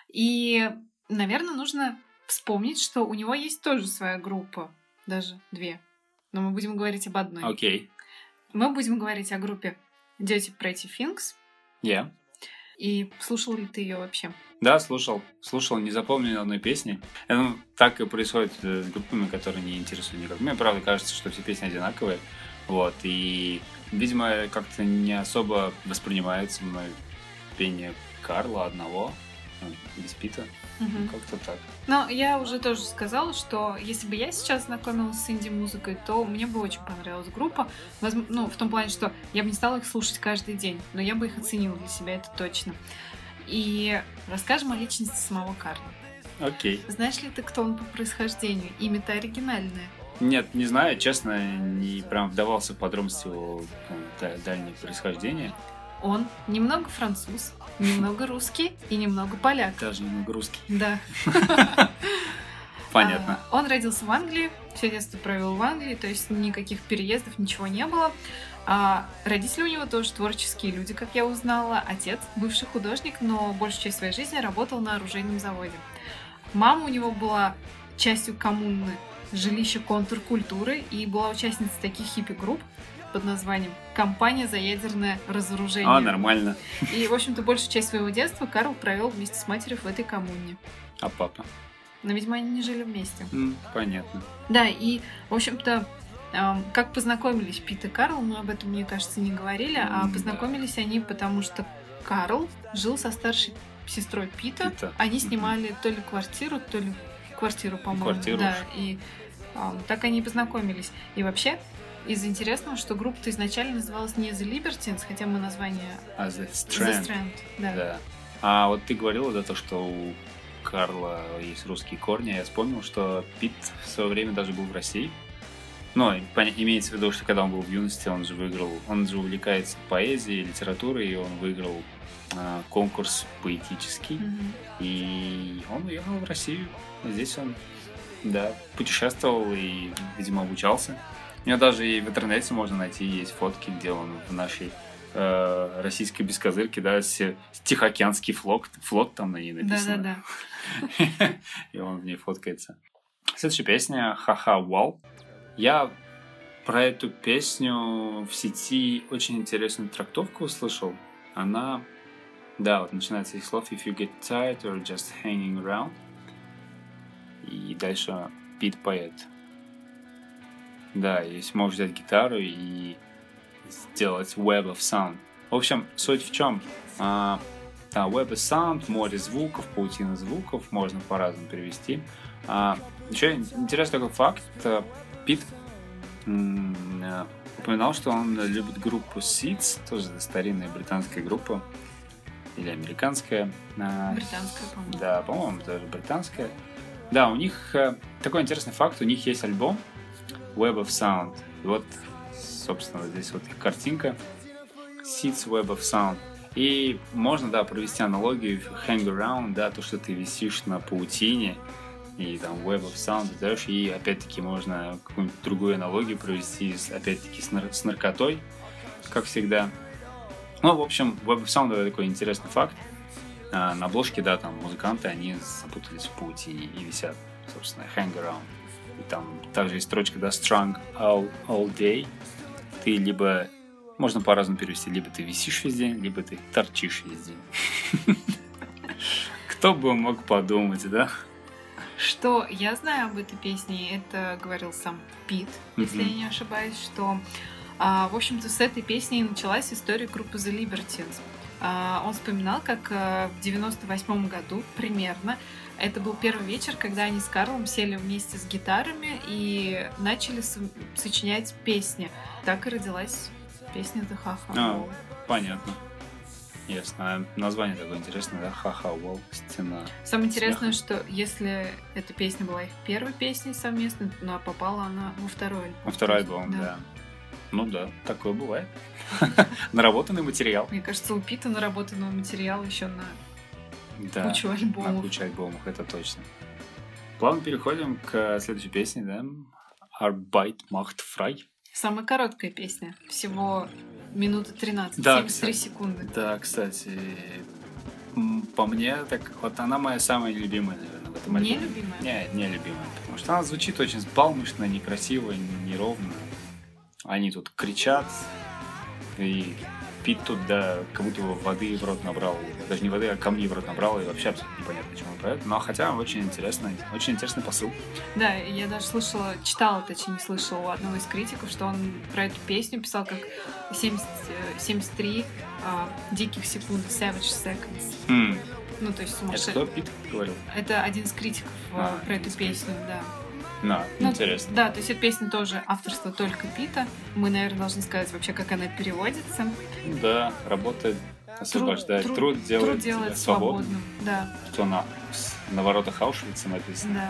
И, наверное, нужно вспомнить, что у него есть тоже своя группа, даже две. Но мы будем говорить об одной. Окей. Мы будем говорить о группе Dirty Pretty Things. Я. И слушал ли ты ее вообще? Да, слушал. Слушал, не запомнил ни одной песни. Так и происходит с группами, которые не интересуют никак. Мне, правда, кажется, что все песни одинаковые. Вот, и, видимо, как-то не особо воспринимается мной пение Карла одного, без Пита. Как-то так. Но я уже тоже сказала, что если бы я сейчас знакомилась с инди-музыкой, то мне бы очень понравилась группа. В том плане, что я бы не стала их слушать каждый день, но я бы их оценила для себя, это точно. И расскажем о личности самого Карла. Окей. Знаешь ли ты, кто он по происхождению? Имя-то оригинальное. Нет, не знаю, честно, не прям вдавался в подробности о дальнее происхождение. Он немного француз, немного русский и немного поляк. Даже немного русский. Да. Понятно. Он родился в Англии, все детство провел в Англии, то есть никаких переездов, ничего не было. Родители у него тоже творческие люди, как я узнала. Отец бывший художник, но большую часть своей жизни работал на оружейном заводе. Мама у него была частью коммуны жилища контркультуры и была участницей таких хиппи-групп под названием «Компания за ядерное разоружение». Нормально. И, в общем-то, большую часть своего детства Карл провел вместе с матерью в этой коммуне. А папа? Но, видимо, они не жили вместе. Понятно. Да, и, в общем-то, как познакомились Пит и Карл, мы об этом, мне кажется, не говорили, а познакомились они, потому что Карл жил со старшей сестрой Пита. Они снимали то ли квартиру, по-моему. Квартиру. Да, и так они и познакомились. И вообще, из интересного, что группа-то изначально называлась не The Libertines, хотя мы название... The Strand. Да. А вот ты говорила, да, то, что у Карла есть русские корни. Я вспомнил, что Пит в свое время даже был в России. Но имеется в виду, что когда он был в юности, он же увлекается поэзией, литературой, и он выиграл конкурс поэтический. И он уехал в Россию. Здесь он, да, путешествовал и, видимо, обучался. У него даже и в интернете можно найти, есть фотки, где он в нашей российской бескозырке, да, Тихоокеанский флот там на ней написано. Да. И он в ней фоткается. Следующая песня «Ха-ха, вау». Я про эту песню в сети очень интересную трактовку услышал. Она, да, вот начинается из слов «If you get tired or just hanging around». И дальше Пит поет. Да, если можешь взять гитару и сделать web of sound. В общем, суть в чем? Да, web of sound, море звуков, паутина звуков, можно по-разному перевести. Еще интересный такой факт. Пит упоминал, что он любит группу Seeds, тоже старинная британская группа, или американская. Британская, по-моему. Да, по-моему, тоже британская. Да, у них такой интересный факт, у них есть альбом Web of Sound. И вот, собственно, здесь вот их картинка Seeds Web of Sound. И можно, да, провести аналогию hang around, да, то, что ты висишь на паутине, и там Web of Sound, знаешь, и опять-таки можно какую-нибудь другую аналогию провести, опять-таки с наркотой, как всегда. Ну, в общем, Web of Sound — это такой интересный факт. На обложке, да, там музыканты, они запутались в паутине и висят, собственно, hang around. И там также есть строчка, да, strung all day. Ты либо, можно по-разному перевести, либо ты висишь весь день, либо ты торчишь весь день. Кто бы мог подумать, да? Что я знаю об этой песне, это говорил сам Пит, если я не ошибаюсь, что, в общем-то, с этой песней началась история группы The Libertines. Он вспоминал, как в 98 году примерно это был первый вечер, когда они с Карлом сели вместе с гитарами и начали сочинять песни. Так и родилась песня The Ha-Ha Wall. Понятно. Ясно. Название такое интересное, да? Ha-Ha Wall. Стена. Самое интересное, смеха. что если эта песня была их первой песней совместной, но попала она во второй альбом. Во второй альбом, да. Ну да, такое бывает. Наработанный материал. Мне кажется, у Пита наработанного материала еще на Да, кучу альбомов. на кучу альбомов, это точно. Плавно переходим к следующей песне, да? Arbeit macht frei. Самая короткая песня. Всего минута 13, Да, 73 секунды. Да, кстати, по мне, так вот она моя самая любимая, наверное, в этом альбоме. Не любимая? Не любимая, потому что она звучит очень взбалмошно, некрасиво, неровно. Они тут кричат, и Пит тут, да, как будто его воды в рот набрал. Даже не воды, а камней в рот набрал, и вообще абсолютно непонятно, о чем он поет. Но хотя очень интересный посыл. Да, я даже читала, точнее не слышала у одного из критиков, что он про эту песню писал как 73 диких секунд, savage seconds. Ну, то есть Это сумасшедший. кто Пит говорил? Это один из критиков про эту песню, да. Интересно. Да, то есть эта песня тоже авторство только Пита. Мы, наверное, должны сказать вообще, как она переводится. Да, работа освобождает. Труд делает тебя свободным. Да. Что на воротах Аушвица написано. Да.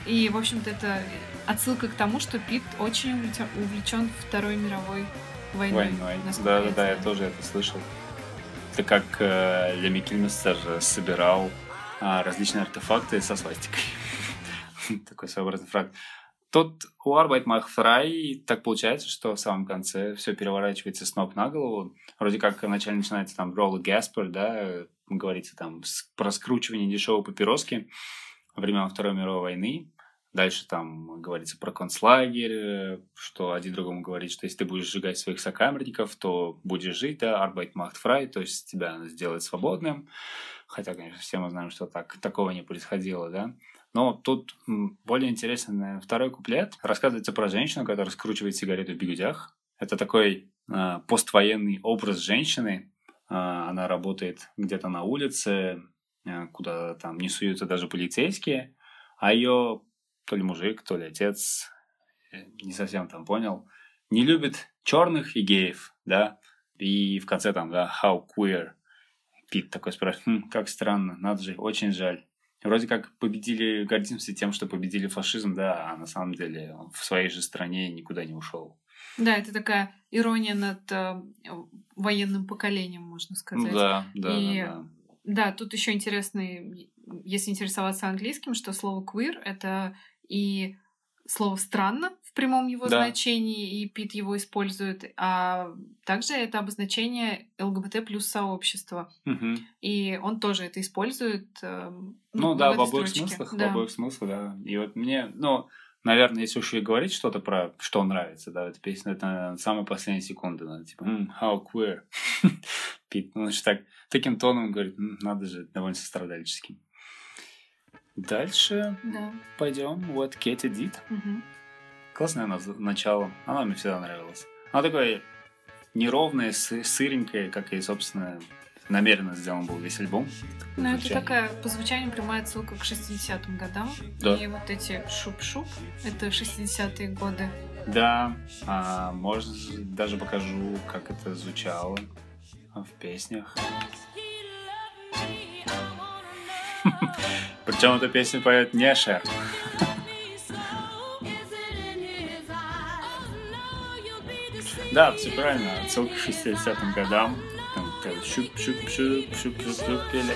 И, в общем-то, это отсылка к тому, что Пит очень увлечен Второй мировой войной. Да, я тоже это слышал. Это как Леми Килмистер собирал различные артефакты со свастикой. Такой своеобразный фраг. Тут у Arbeit macht frei так получается, что в самом конце все переворачивается с ног на голову. Вроде как вначале начинается там Roll Gasper, да, говорится там про скручивание дешевой папироски во времена Второй мировой войны. Дальше там говорится про концлагерь, что один другому говорит, что если ты будешь сжигать своих сокамерников, то будешь жить, да, Arbeit macht frei, то есть тебя сделает свободным. Хотя, конечно, все мы знаем, что такого не происходило, да. Но тут более интересный второй куплет. Рассказывается про женщину, которая скручивает сигарету в бигудях. Это такой поствоенный образ женщины. Она работает где-то на улице, куда там не суются даже полицейские. А ее то ли мужик, то ли отец, не совсем там понял, не любит черных и геев, да. И в конце там, да, how queer. Пит такой спрашивает, как странно, надо же, очень жаль. Вроде как победили, гордимся тем, что победили фашизм, да, а на самом деле он в своей же стране никуда не ушел. Да, это такая ирония над военным поколением, можно сказать. Да. Да, тут еще интересно, если интересоваться английским, что слово queer — это и слово «странно» в прямом его значении, и Пит его использует, а также это обозначение ЛГБТ плюс сообщества. Угу. И он тоже это использует. В обоих смыслах, да. И вот мне, наверное, если уж и говорить что-то про что нравится, да, эта песня, это самые последние секунды, да, типа, how queer. Пит, таким тоном говорит, надо же, довольно сострадальческим. Дальше пойдем. What Katy Did. Угу. Классное начало. Она мне всегда нравилась. Она такая неровная, сыренькая, как и, собственно, намеренно сделан был весь альбом. Это такая, по звучанию, прямая отсылка к 60-м годам. Да. И вот эти шуп-шуп — это 60-е годы. Да. Может, даже покажу, как это звучало в песнях. Причем эту песню поет не Шер. Да, все правильно. Отсылка к 60-м годам. Там шуп-шуп-шуп пели.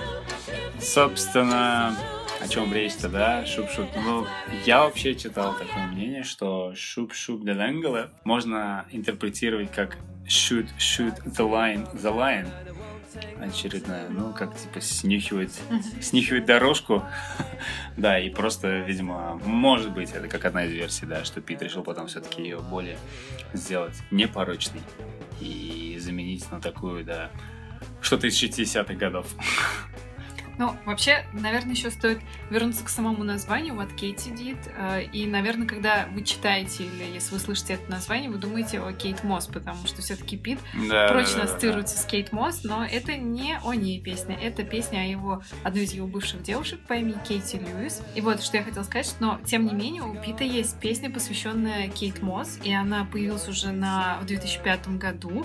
Собственно, о чем речь-то, да? Шуп-шуп. Я вообще читал такое мнение, что шуп-шуп для Ленгела можно интерпретировать как shoot the line. Очередная, как типа снюхивать дорожку. Да, и просто, видимо, может быть, это как одна из версий, да, что Пит решил потом все-таки ее более сделать непорочной и заменить на такую, да, что-то из 60-х годов. Вообще, наверное, еще стоит вернуться к самому названию What Katy Did. И, наверное, когда вы читаете или если вы слышите это название, вы думаете о Кейт Мосс, потому что все-таки Пит прочно ассоциируется с Кейт Мосс, но это не о ней песня. Это песня о одной из его бывших девушек по имени Кейти Льюис. И вот, что я хотела сказать, но, тем не менее, у Пита есть песня, посвященная Кейт Мосс, и она появилась уже в 2005 году.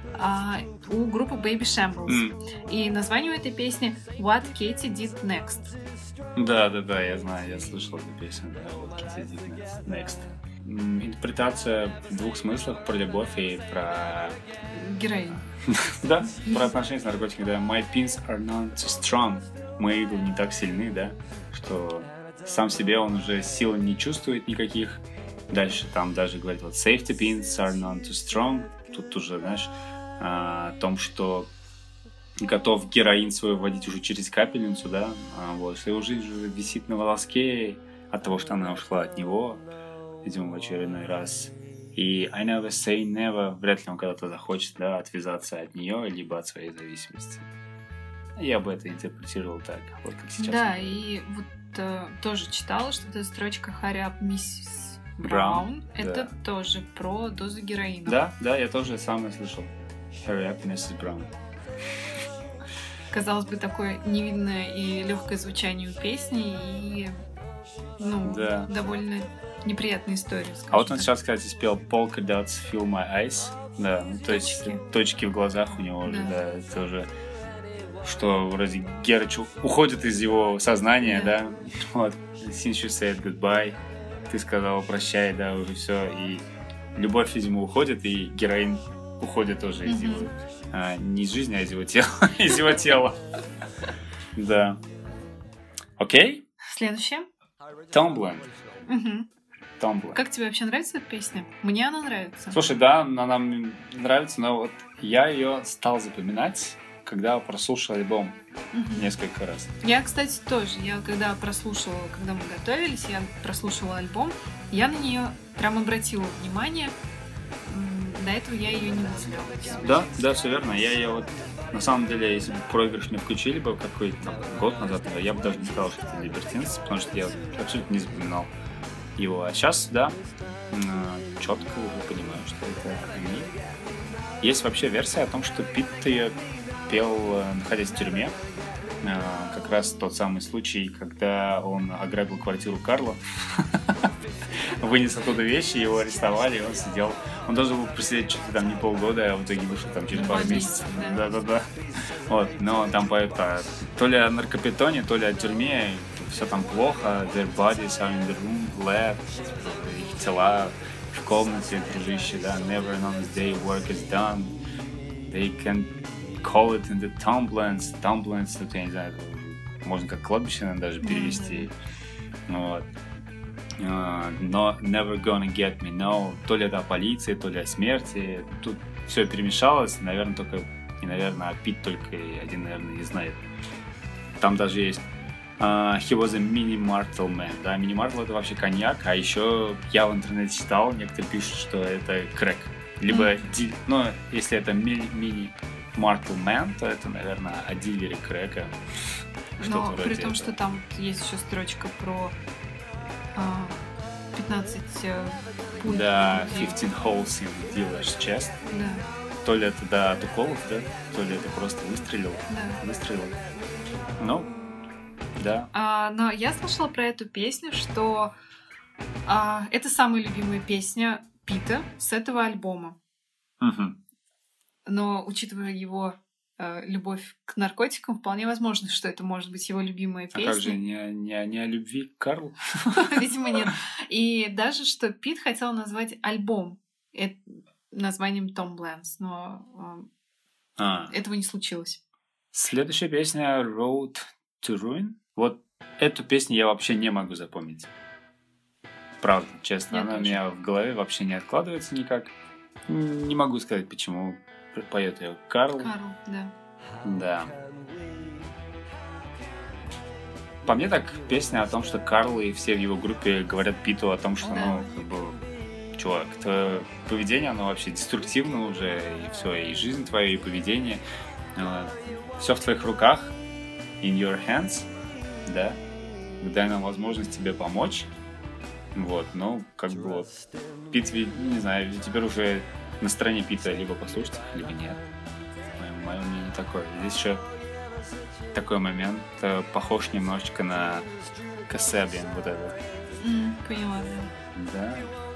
У группы Baby Shambles. И название у этой песни What Katy Did Next. Да, я знаю, я слышал эту песню, да, What Katy Did Next. Интерпретация в двух смыслах: про любовь и про... героин. Да, про отношения с наркотиками, да. My pins are not too strong. Мои иглы не так сильны, да, что сам себе он уже сил не чувствует никаких. Дальше там даже говорит, вот safety pins are not too strong. Тут уже, знаешь, о том, что готов героин свой вводить уже через капельницу, да, что его жизнь уже висит на волоске от того, что она ушла от него, видимо, в очередной раз. И I never say never, вряд ли он когда-то захочет, да, отвязаться от нее, либо от своей зависимости. Я бы это интерпретировал так, вот как сейчас. Да, и вот тоже читала, что эта строчка Hurry up, Mrs. Brown, это тоже про дозу героина. Да, я тоже самое слышал. Hurry up, Mrs. Brown. Казалось бы, такое невинное и легкое звучание у песни и, довольно неприятная история. А вот он сейчас, кстати, спел Polka Dots Fill My Eyes. Да, то есть точки в глазах у него уже, да, это уже что вроде Герыч уходит из его сознания, Да. да, вот, since you said goodbye, ты сказала прощай, да, уже все, и любовь, видимо, уходит, и героин уходит тоже из его, не из жизни, а из его тела, из его тела, да. Окей? Следующее. Tomblend. Мгм. Tomblend. Как тебе вообще нравится эта песня? Мне она нравится. Слушай, да, она нам нравится, но вот я ее стал запоминать, когда прослушал альбом Мгм. несколько раз. Я, кстати, тоже. Я когда прослушивала, когда мы готовились, я прослушивала альбом, я на нее прям обратила внимание. До этого я ее не назвала. Да, все верно. Я ее вот, на самом деле, если бы проигрыш мне включили бы какой-то там год назад, я бы даже не сказал, что это Libertines, потому что я абсолютно не запоминал его. А сейчас, да, четко уже понимаю, что это они. Есть вообще версия о том, что Пит ее пел, находясь в тюрьме. Как раз тот самый случай, когда он ограбил квартиру Карла, вынес оттуда вещи, его арестовали, и он сидел. Он должен был просидеть что-то там не полгода, а в итоге вышел там через пару месяцев. Да. Вот, но там поют то ли о наркопритоне, то ли о тюрьме, все там плохо, their bodies are in the room, left, их тела в комнате, дружище, да, never an honest day, work is done, they can call it in the Tomblands, это, я не знаю, можно как кладбище, наверное, даже перевести, вот. Но never gonna get me, no, то ли это о полиции, то ли о смерти, тут все перемешалось, наверное, а Пит только один, наверное, не знает. Там даже есть he was a mini-mortal man, да, mini-mortal это вообще коньяк, а еще я в интернете читал, некоторые пишут, что это крэк, либо, если это mini-mortal man, то это, наверное, о дилере крэка. Но при том, что там есть еще строчка про 15 пуль. Да, 15 holes in dealer's chest. Да. То ли это, да, от уколов, да, то ли это просто выстрелил. Ну, да. Но я слышала про эту песню, что это самая любимая песня Пита с этого альбома. Угу. Но, учитывая его любовь к наркотикам, вполне возможно, что это может быть его любимая песня. А как же не о любви к Карлу? Видимо, нет. И даже, что Пит хотел назвать альбом названием Tomblands, но этого не случилось. Следующая песня Road to Ruin. Вот эту песню я вообще не могу запомнить. Правда, честно. Она у меня в голове вообще не откладывается никак. Не могу сказать, почему поет ее Карл. Да. Да. По мне так песня о том, что Карл и все в его группе говорят Питу о том, что, чувак, твое поведение, оно вообще деструктивно уже, и все, и жизнь твоя, и поведение. Все в твоих руках, in your hands, да. Дай нам возможность тебе помочь. Вот, Пит, не знаю, теперь уже на стороне Пита либо послушать их, либо нет. Мое мнение такое. Здесь еще такой момент похож немножечко на Kasabian, вот это. Поняла, да.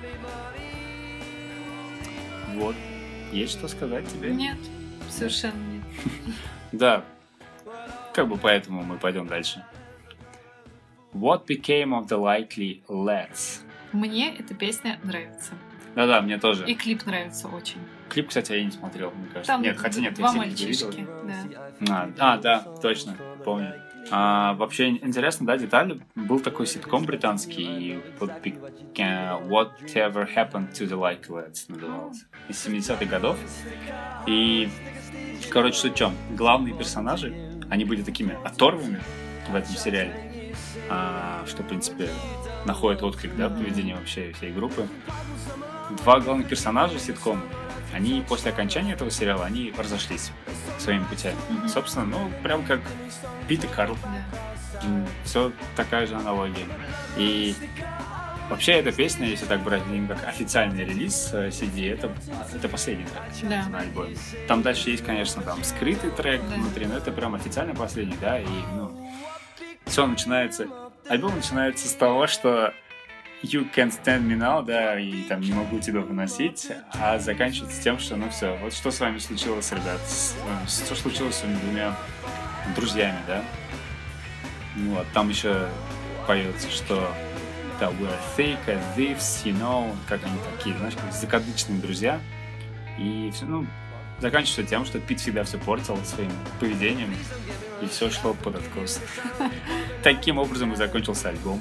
Вот. Есть что сказать тебе? Нет, совершенно нет. Да. Поэтому мы пойдем дальше. What became of the likely lads? Мне эта песня нравится. Да, мне тоже. И клип нравится очень. Клип, кстати, я не смотрел, мне кажется. Там нет, два мальчишки. Да. Да, точно, помню. Вообще интересно, да, детали. Был такой ситком британский, Whatever Happened to the Likely Lads назывался, из 70-х годов. И, суть в чем? Главные персонажи, они были такими оторвами в этом сериале, что, в принципе, находит отклик, да, в поведении вообще всей группы. Два главных персонажа ситкома, они после окончания этого сериала, они разошлись своими путями. Собственно, прям как Пит и Карл. Все такая же аналогия. И вообще эта песня, если так брать, как официальный релиз CD, это последний трек на альбоме. Там дальше есть, конечно, там скрытый трек внутри, но это прям официально последний, да, и, все начинается... Альбом начинается с того, что You Can't Stand Me Now, да, и там не могу тебя выносить, а заканчивается тем, что все, вот что с вами случилось, ребят, что случилось с вами двумя друзьями, да. Вот, там еще поется, что да, we're thick as thieves, you know, как они такие, знаешь, как закадычные друзья. И все, ну, заканчивается тем, что Пит всегда все портил своим поведением, и все шло под откос. Таким образом и закончился альбом.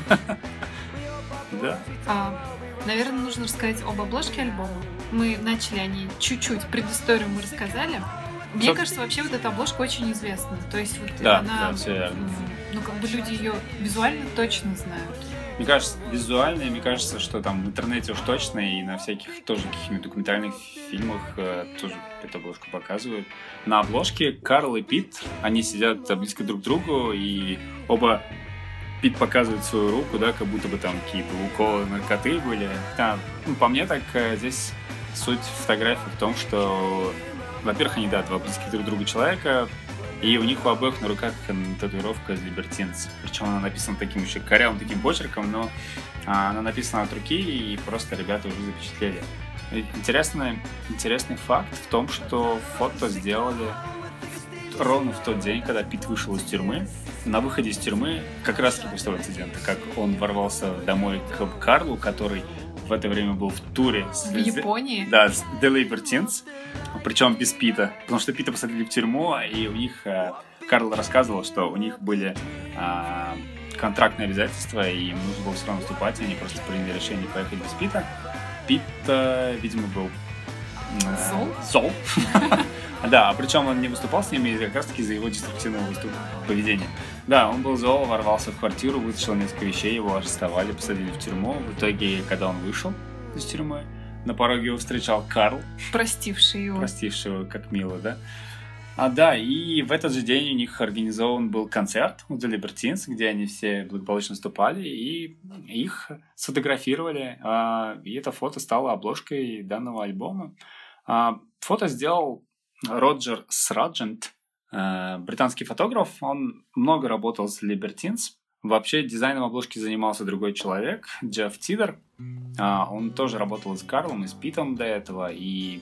Да. Наверное, нужно рассказать об обложке альбома. Мы начали о ней чуть-чуть, предысторию мы рассказали. Мне кажется, вообще вот эта обложка очень известна. То есть вот да, она, да, все верно. Ну, как бы люди ее визуально точно знают. Мне кажется, визуально, мне кажется, что там в интернете уж точно и на всяких тоже каких-нибудь документальных фильмах тоже эту обложку показывают. На обложке Карл и Пит, они сидят близко друг к другу, и оба Пит показывает свою руку, да, как будто бы там какие-то уколы наркоты были. Да, ну, по мне так здесь суть фотографии в том, что, во-первых, они, да, два близких друг к другу человека, и у них у обоих на руках татуировка Libertines. Причем она написана таким еще корявым таким почерком, но она написана от руки, и просто ребята уже запечатлели. Интересный факт в том, что фото сделали ровно в тот день, когда Пит вышел из тюрьмы. На выходе из тюрьмы, как раз таки после того инцидента, как он ворвался домой к Карлу, который в это время был в туре в Японии. Да, с The Libertines, причем без Пита, потому что Пита посадили в тюрьму, и у них Карл рассказывал, что у них были контрактные обязательства, и им нужно было все равно выступать, и они просто приняли решение поехать без Пита. Пит, видимо, был зол. Да, причем он не выступал с ними как раз таки из-за его деструктивного поведения. Да, он был зол, ворвался в квартиру, вытащил несколько вещей, его арестовали, посадили в тюрьму. В итоге, когда он вышел из тюрьмы, на пороге его встречал Карл. Простивший его, как мило, да? Да, и в этот же день у них организован был концерт у The Libertines, где они все благополучно выступали, и их сфотографировали. И это фото стало обложкой данного альбома. Фото сделал Роджер Сраджент, британский фотограф. Он много работал с Libertines. Вообще дизайном обложки занимался другой человек, Джефф Тидер. Он тоже работал и с Карлом, и с Питом до этого. И,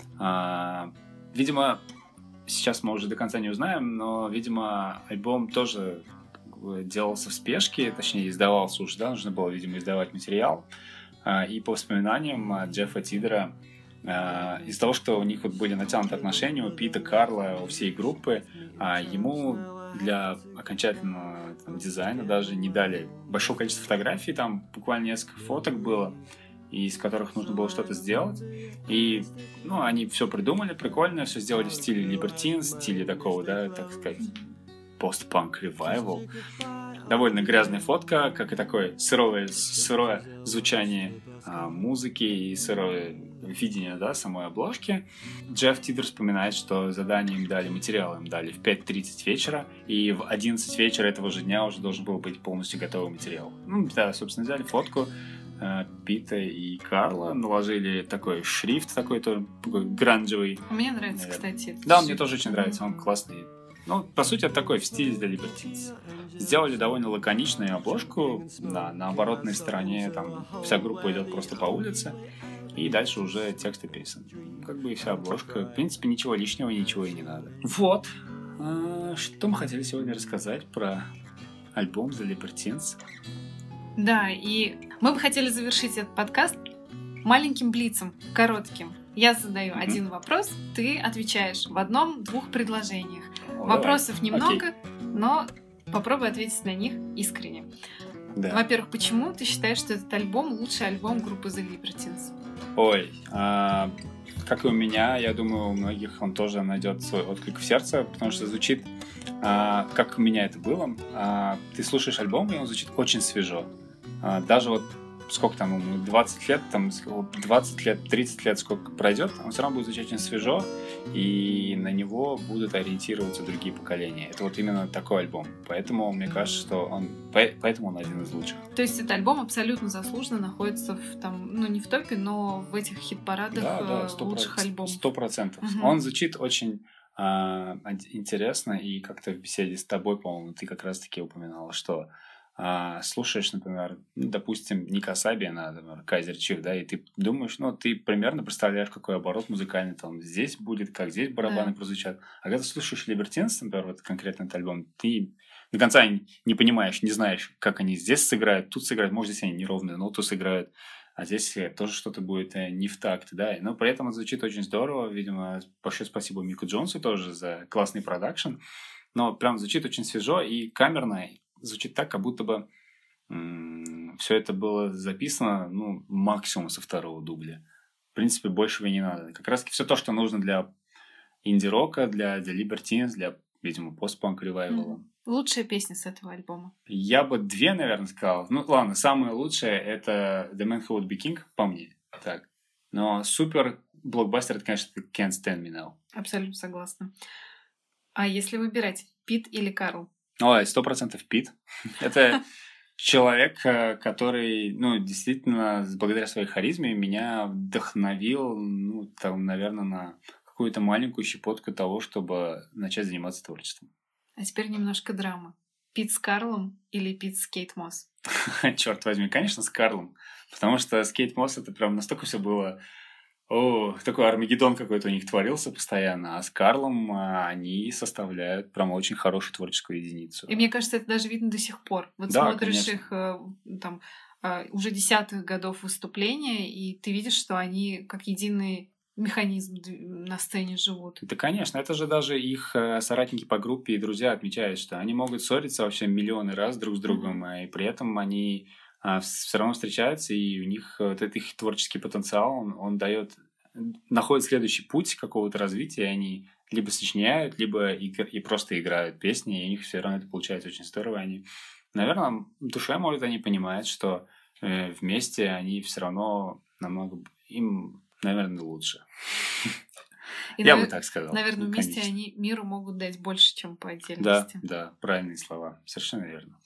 видимо, сейчас мы уже до конца не узнаем, но, видимо, альбом тоже делался в спешке, точнее, издавался уже, да, нужно было, видимо, издавать материал. И по воспоминаниям Джеффа Тидера, из-за того, что у них вот были натянутые отношения у Пита, Карла, у всей группы, ему для окончательного дизайна даже не дали большое количество фотографий, там буквально несколько фоток было, из которых нужно было что-то сделать. И, ну, они все придумали, прикольно, все сделали в стиле Libertines, в стиле такого, да, так сказать, пост-панк ревайвал. Довольно грязная фотка, как и такое сырое звучание музыки и сырое видение, да, самой обложки. Джефф Тидер вспоминает, что задание им дали, материал им дали в 5:30 вечера, и в 11 вечера этого же дня уже должен был быть полностью готовый материал. Ну, да, собственно, взяли фотку Пита и Карла, наложили такой шрифт, такой гранжевый. Мне нравится, кстати. Да, мне тоже очень нравится, он классный. Ну, по сути, это такой в стиле The Libertines. Сделали довольно лаконичную обложку, да, на оборотной стороне там вся группа идет просто по улице, и дальше уже тексты песен. Как бы и вся обложка. В принципе, ничего лишнего, ничего и не надо. Вот. Что мы хотели сегодня рассказать про альбом The Libertines. Да, и мы бы хотели завершить этот подкаст маленьким блицом, коротким. Я задаю один вопрос, ты отвечаешь в 1-2 предложениях. Вопросов немного, но попробуй ответить на них искренне. Да. Во-первых, почему ты считаешь, что этот альбом лучший альбом группы The Libertines? Ой, как и у меня, я думаю, у многих он тоже найдет свой отклик в сердце, потому что звучит, как у меня это было. Ты слушаешь альбом, и он звучит очень свежо. Даже вот сколько там, 20 лет, там, 20 лет, 30 лет, сколько пройдет, он все равно будет звучать очень свежо, и на него будут ориентироваться другие поколения. Это вот именно такой альбом. Поэтому мне кажется, что поэтому он один из лучших. То есть этот альбом абсолютно заслуженно находится в, там, ну не в топе, но в этих хит-парадах лучших альбомов. 100%. Он звучит очень интересно, и как-то в беседе с тобой, по-моему, ты как раз-таки упоминала, что слушаешь, например, допустим, Ника Сабина, например, Kaiser Chief, да, и ты думаешь, ты примерно представляешь, какой оборот музыкальный там здесь будет, как здесь барабаны прозвучат. А когда ты слушаешь Libertines, например, вот конкретно этот альбом, ты до конца не понимаешь, не знаешь, как они здесь сыграют, тут сыграют, может, здесь они неровные ноты сыграют, а здесь тоже что-то будет не в такт, да. Но при этом это звучит очень здорово, видимо, большое спасибо Мику Джонсу тоже за классный продакшн, но прям звучит очень свежо и камерно, звучит так, как будто бы все это было записано, максимум со второго дубля. В принципе, большего не надо. Как раз все то, что нужно для инди-рока, для Libertines, для, видимо, пост-панк ревайвала. Лучшая песня с этого альбома? Я бы 2, наверное, сказал. Ладно, самая лучшая — это The Man Who Would Be King, по мне. Так. Но супер блокбастер — это, конечно, Can't Stand Me Now. Абсолютно согласна. А если выбирать, Пит или Карл? Ой, 100% Пит. Это человек, который, действительно, благодаря своей харизме меня вдохновил, наверное, на какую-то маленькую щепотку того, чтобы начать заниматься творчеством. А теперь немножко драмы. Пит с Карлом или Пит с Кейт Мосс? Черт возьми, конечно, с Карлом. Потому что с Кейт Мосс это прям настолько все было... такой Армагеддон какой-то у них творился постоянно, а с Карлом они составляют прям очень хорошую творческую единицу. И мне кажется, это даже видно до сих пор. Вот да, смотришь конечно. их там уже десятых годов выступления, и ты видишь, что они как единый механизм на сцене живут. Да, конечно, это же даже их соратники по группе и друзья отмечают, что они могут ссориться вообще миллионы раз друг с другом, и при этом они все равно встречаются, и у них вот этот их творческий потенциал, он находит следующий путь какого-то развития, и они либо сочиняют, либо и просто играют песни, и у них все равно это получается очень здорово. Они, наверное, в душе, может, они понимают, что вместе они все равно намного... Им, наверное, лучше. Я бы так сказал. Наверное, вместе конечно. они миру могут дать больше, чем по отдельности. Да, правильные слова. Совершенно верно.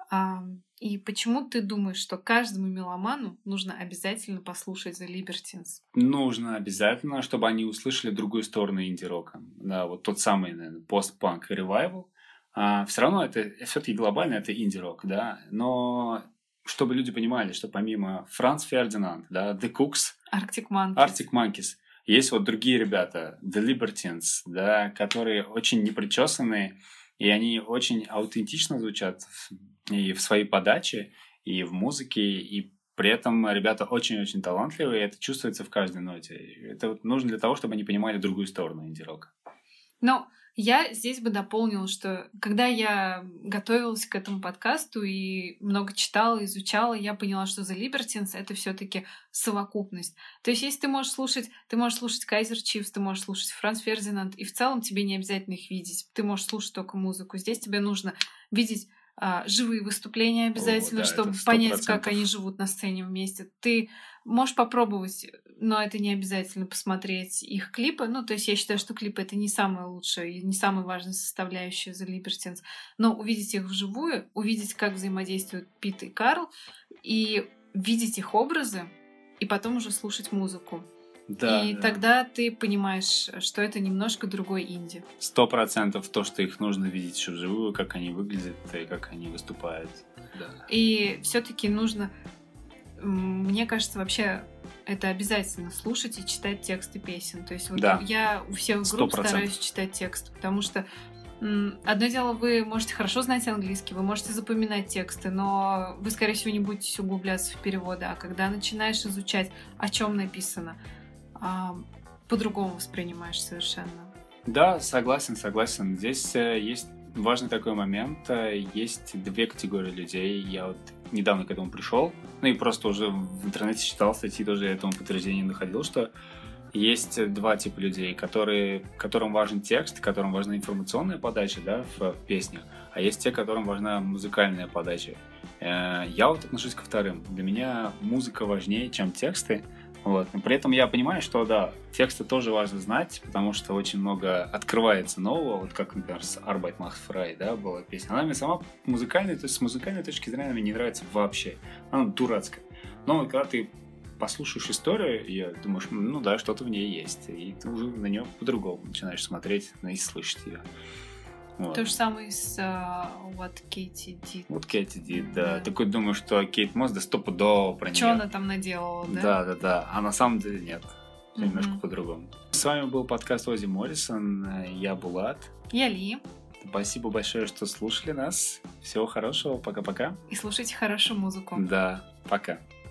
И почему ты думаешь, что каждому меломану нужно обязательно послушать The Libertines? Нужно обязательно, чтобы они услышали другую сторону инди-рока. Да, вот тот самый, наверное, пост-панк и ревайвал. Все равно это все-таки глобально это инди-рок, да. Но чтобы люди понимали, что помимо Франц Фердинанд, да, The Cooks, Arctic Monkeys, есть вот другие ребята, The Libertines, да, которые очень непричесанные, и они очень аутентично звучат и в своей подаче, и в музыке, и при этом ребята очень-очень талантливые, и это чувствуется в каждой ноте. Это вот нужно для того, чтобы они понимали другую сторону инди-рока. Но я здесь бы дополнила, что когда я готовилась к этому подкасту и много читала, изучала, я поняла, что The Libertines — это все-таки совокупность. То есть, если ты можешь слушать Kaiser Chiefs, ты можешь слушать Франц Фердинанд, и в целом тебе не обязательно их видеть. Ты можешь слушать только музыку. Здесь тебе нужно видеть живые выступления обязательно, чтобы понять, как они живут на сцене вместе. Ты можешь попробовать, но это не обязательно посмотреть их клипы. То есть я считаю, что клипы — это не самая лучшая и не самая важная составляющая The Libertines. Но увидеть их вживую, увидеть, как взаимодействуют Пит и Карл, и видеть их образы, и потом уже слушать музыку. Да, тогда ты понимаешь, что это немножко другой инди. 100% то, что их нужно видеть еще вживую, как они выглядят и как они выступают. Да. И все-таки нужно, мне кажется, вообще это обязательно слушать и читать тексты песен. То есть я у всех групп 100%. Стараюсь читать текст, потому что одно дело, вы можете хорошо знать английский, вы можете запоминать тексты, но вы, скорее всего, не будете углубляться в переводы. А когда начинаешь изучать, о чем написано, по-другому воспринимаешь совершенно. Да, согласен. Здесь есть важный такой момент. Есть две категории людей. Я вот недавно к этому пришел, и просто уже в интернете читал статьи, тоже этому подтверждение находил, что есть два типа людей, которым важен текст, которым важна информационная подача, да, в песнях, а есть те, которым важна музыкальная подача. Я вот отношусь ко вторым. Для меня музыка важнее, чем тексты. Вот. Но при этом я понимаю, что да, тексты тоже важно знать, потому что очень много открывается нового, вот как, например, с Arbeit macht frei, да, была песня. Она мне сама музыкальная, то есть с музыкальной точки зрения мне не нравится вообще. Она дурацкая. Но вот когда ты послушаешь историю, и думаешь, да, что-то в ней есть, и ты уже на нее по-другому начинаешь смотреть, и слышать ее. Вот. То же самое с What Katie Did. Вот Кэти Дид, да. Да. Такой думаю, что Кейт Мосс да стопудово про Что нее. она там наделала, да? Да, да, да. А на самом деле нет. Всё немножко Мгм. по-другому. С вами был подкаст Ози Моррисон. Я Булат. Я Ли. Спасибо большое, что слушали нас. Всего хорошего. Пока-пока. И слушайте хорошую музыку. Да, пока.